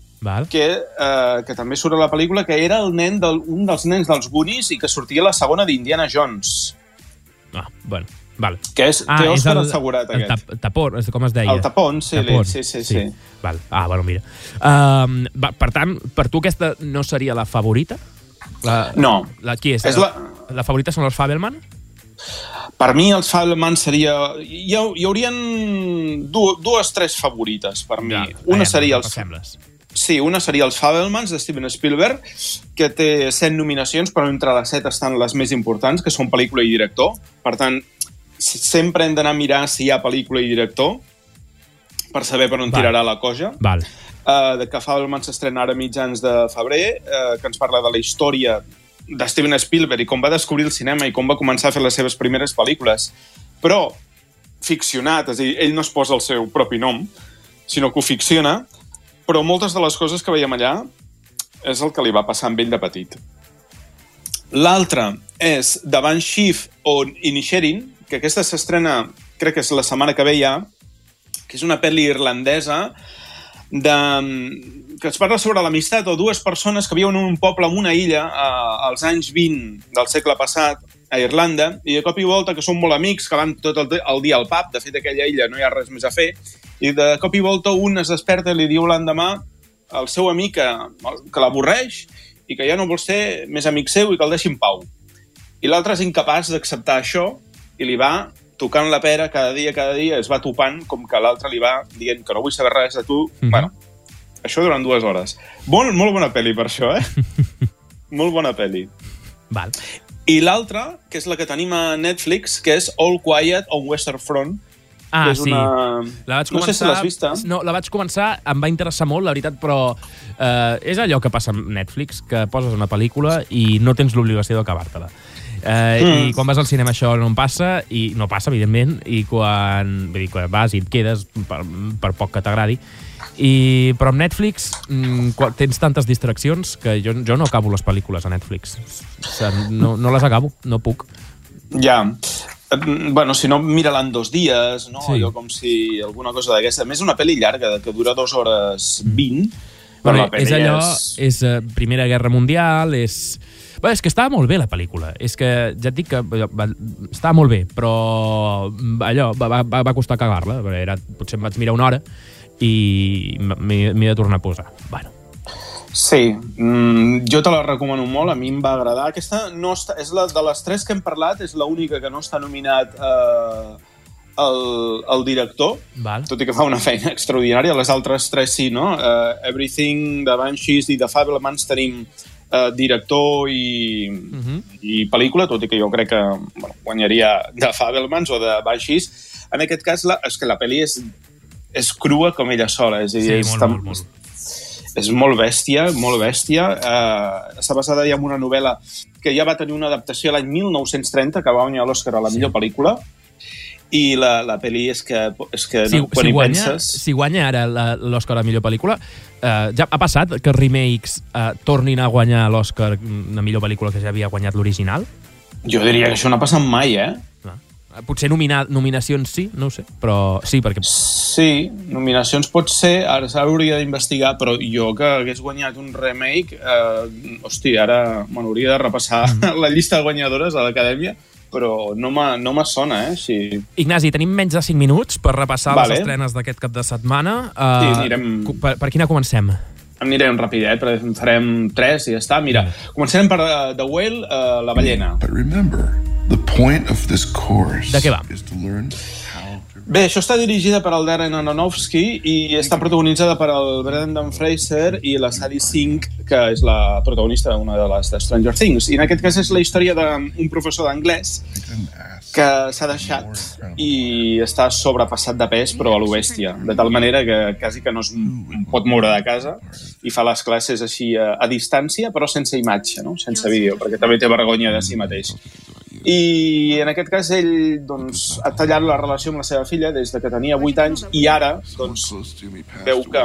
que també surt a la pel·lícula, que era un dels nens dels Goonies i que sortia a la segona d'Indiana Jones. Bueno, vale. Que té Òscar assegurat, aquest. El tapón, com es deia? El tapón, sí. Val. Bueno, mira. Per tant, per tu aquesta no seria la favorita? No. Qui és? La favorita són els Fabelman? Per mi els Fabelman seria... Hi haurien tres favorites, per mi. Una seria els... Sí, una seria els Fabelmans, de Steven Spielberg, que té 7 nominacions, però entre les 7 estan les més importants, que són pel·lícula i director. Per tant, sempre hem d'anar a mirar si hi ha pel·lícula i director per saber per on tirarà la cosa. Que Fabelman s'estrena ara a mitjans de febrer, que ens parla de la història de Steven Spielberg i com va descobrir el cinema i com va començar a fer les seves primeres pel·lícules. Però ficcionat, és a dir, ell no es posa el seu propi nom, sinó que ho ficciona, però moltes de les coses que veiem allà és el que li va passar amb ell de petit. L'altra és The Banshees of Inisherin, que aquesta s'estrena, crec que és la setmana que ve ja, que és una pel·li irlandesa que es parla sobre l'amistat o dues persones que viuen en un poble, en una illa, als anys 20 del segle passat, a Irlanda, i de cop i volta que són molt amics, que van tot el dia al pub, de fet a aquella illa no hi ha res més a fer, i de cop i volta un es desperta i li diu l'endemà al seu amic que l'avorreix i que ja no vol ser més amic seu i que el deixi en pau. I l'altre és incapaç d'acceptar això i li va tocant la pera cada dia, es va topant com que l'altre li va dient que no vull saber res de tu. Bueno, això durant 2 hores. Molt bona pel·li per això, Molt bona pel·li. Val. I l'altra, que és la que tenim a Netflix, que és All Quiet on Western Front. Sí. No sé si l'has vista. No, la vaig començar, em va interessar molt, la veritat, però és allò que passa amb Netflix, que poses una pel·lícula i no tens l'obligació d'acabar-te-la. I quan vas al cinema això no passa, i no passa, evidentment, i quan vas i et quedes per poc que t'agradi. Però amb Netflix tens tantes distraccions que jo no acabo les pel·lícules a Netflix. No les acabo, no puc. Ja. Bueno, si no, mira-la en 2 dies, no? Allò com si alguna cosa d'aquesta... A més, una pel·li llarga, que dura 2 hores 20. És allò, és Primera Guerra Mundial, és que estava molt bé la pel·lícula. És que ja et dic que estava molt bé, però allò va costar cagar-la. Potser em vaig mirar 1 hora i m'hi he de tornar a posar. Bueno. Sí, jo te la recomano molt, a mi em va agradar. Aquesta no està, és la de les 3 que hem parlat, és l'única que no està nominat el director, tot i que fa una feina extraordinària. Les altres 3 sí, no? Everything, The Banshees i The Fabelmans tenim director i pel·lícula, tot i que jo crec que guanyaria The Fabelmans o The Banshees. En aquest cas, és que la pel·li és crua com ella sola, és a dir, és molt bèstia, molt bèstia. Està basada ja en una novel·la que ja va tenir una adaptació l'any 1930, que va guanyar l'Oscar a la millor pel·lícula, i la pel·li és que quan hi penses... Si guanya ara l'Oscar a la millor pel·lícula, ja ha passat que remakes tornin a guanyar l'Oscar a millor pel·lícula que ja havia guanyat l'original? Jo diria que això no ha passat mai, Potser nominacions sí, no ho sé, però sí, perquè... Sí, nominacions pot ser, ara s'hauria d'investigar, però jo que hagués guanyat un remake, ara m'hauria de repassar la llista de guanyadores a l'Acadèmia, però no me sona, Si... Ignasi, tenim menys de 5 minuts per repassar les estrenes d'aquest cap de setmana. Sí, anirem... Per quina comencem? Anirem rapidet, perquè en farem 3 i ja està. Mira, començarem per The Whale, La ballena. But remember, the point of this course de què va? is to learn... Bé, això està dirigida per el Darren Aronofsky i està protagonitzada per el Brendan Fraser i la Sadie Sink, que és la protagonista d'una de les de Stranger Things. I en aquest cas és la història d'un professor d'anglès que s'ha deixat i està sobrepassat de pes, però a lo bèstia, de tal manera que quasi que no es pot moure de casa i fa les classes així a distància, però sense imatge, no? Sense vídeo, perquè també té vergonya de si mateix. I en aquest cas ell ha tallat la relació amb la seva filla des que tenia 8 anys i ara veu que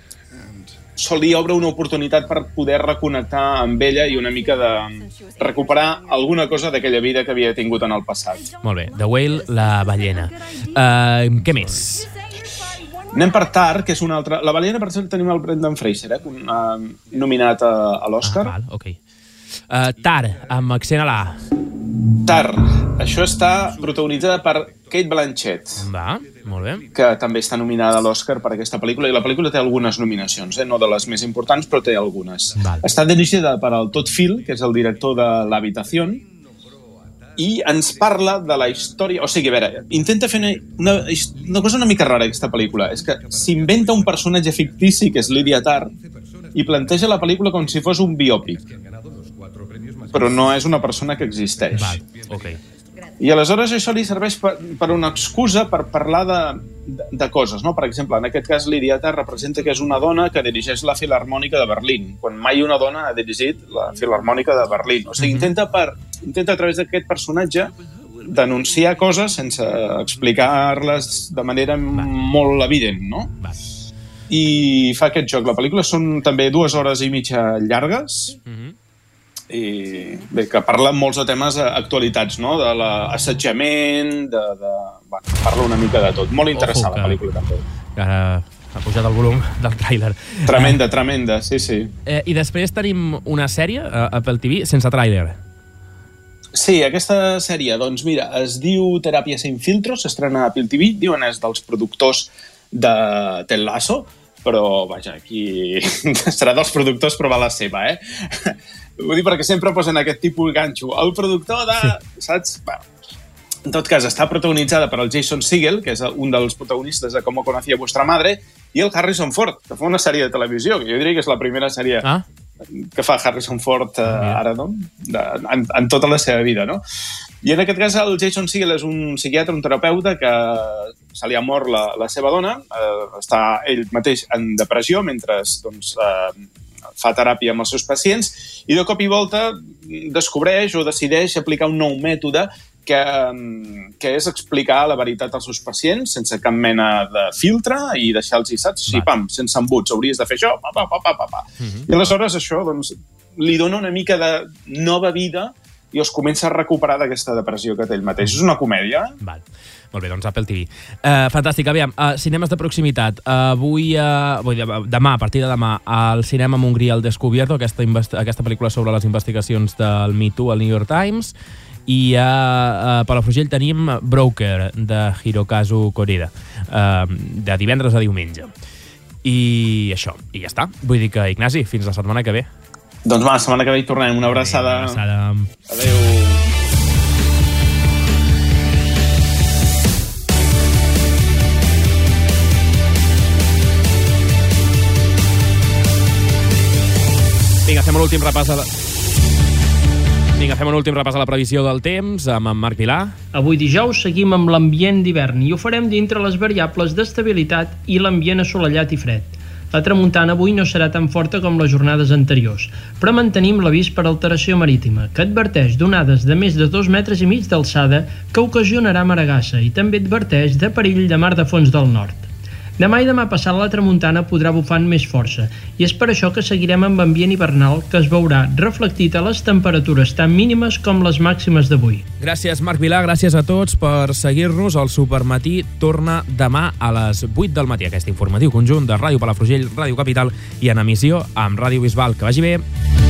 se li obre una oportunitat per poder reconnectar amb ella i una mica de recuperar alguna cosa d'aquella vida que havia tingut en el passat. Molt bé, The Whale, La ballena. Què més? Anem per Tar, que és una altra... La ballena, per exemple, tenim el Brendan Fraser, nominat a l'Oscar. Ok. Tar, amb accent a la A. Tar, això està protagonitzada per Cate Blanchett. Va, molt bé. Que també està nominada a l'Oscar per aquesta pel·lícula, i la pel·lícula té algunes nominacions, no de les més importants, però té algunes. Està dirigida per el Todd Field, que és el director de L'Habitación, i ens parla de la història... O sigui, a veure, intenta fer una cosa una mica rara, aquesta pel·lícula. És que s'inventa un personatge fictici, que és Lydia Tarr, i planteja la pel·lícula com si fos un biòpic. Però no és una persona que existeix. I aleshores això li serveix per una excusa per parlar de coses, no? Per exemple, en aquest cas Lydia Tarr representa que és una dona que dirigeix la Filharmònica de Berlín, quan mai una dona ha dirigit la Filharmònica de Berlín. O sigui, intenta a través d'aquest personatge denunciar coses sense explicar-les de manera molt evident, no? I fa aquest joc. La pel·lícula són també 2 hores i mitja llargues, i bé, que parla molts de temes actualitats, no? De l'assetjament, parla una mica de tot. Molt interessant la pel·lícula, també. Ara ha pujat el volum del tràiler. Tremenda, sí. I després tenim una sèrie a Apple TV sense tràiler. Sí, aquesta sèrie, doncs mira, es diu Teràpia sin filtros, s'estrena a Apple TV, diuen és dels productors de Ted Lasso, però, vaja, aquí serà dels productors, però va la seva, Vull dir, perquè sempre posen aquest tipus de ganxo. El productor de... Saps? Bueno, en tot cas, està protagonitzada per el Jason Segel, que és un dels protagonistes de Cómo conocía vuestra madre, i el Harrison Ford, que fa una sèrie de televisió, que jo diria que és la primera sèrie que fa Harrison Ford ara, no? En tota la seva vida, no? I en aquest cas el Jason Segel és un psiquiatre, un terapeuta que se li ha mort la seva dona, està ell mateix en depressió mentre fa teràpia amb els seus pacients i de cop i volta descobreix o decideix aplicar un nou mètode que és explicar la veritat als seus pacients sense cap mena de filtre i deixar-los, saps? Sí, pam, sense embuts, hauries de fer això, I aleshores això li dona una mica de nova vida i es comença a recuperar d'aquesta depressió que té ell mateix. És una comèdia. Molt bé, doncs Apple TV. Fantàstic, aviam, cinemes de proximitat. Demà, a partir de demà, al cinema Montgrí al Descubierto, aquesta pel·lícula sobre les investigacions del Me Too al New York Times, i a Palafrugell tenim Broker, de Hirokazu Koreeda, de divendres a diumenge. i això, i ja està. Vull dir que, Ignasi, fins la setmana que ve. Doncs va, la setmana que ve hi tornem. Una abraçada. Adéu. Vinga, fem un últim repàs a la previsió del temps amb en Marc Vilà. Avui dijous seguim amb l'ambient d'hivern i ho farem dintre les variables d'estabilitat i l'ambient assolellat i fred. La tramuntana avui no serà tan forta com les jornades anteriors, però mantenim l'avís per alteració marítima, que adverteix d'onades de més de 2,5 metres d'alçada que ocasionarà maregassa i també adverteix de perill de mar de fons del nord. Demà i demà passat la tramuntana podrà bufar amb més força i és per això que seguirem amb ambient hivernal que es veurà reflectit a les temperatures tan mínimes com les màximes d'avui. Gràcies, Marc Vilà, gràcies a tots per seguir-nos. El Supermatí torna demà a les 8 del matí. Aquest informatiu conjunt de Ràdio Palafrugell, Ràdio Capital i en emissió amb Ràdio Bisbal. Que vagi bé.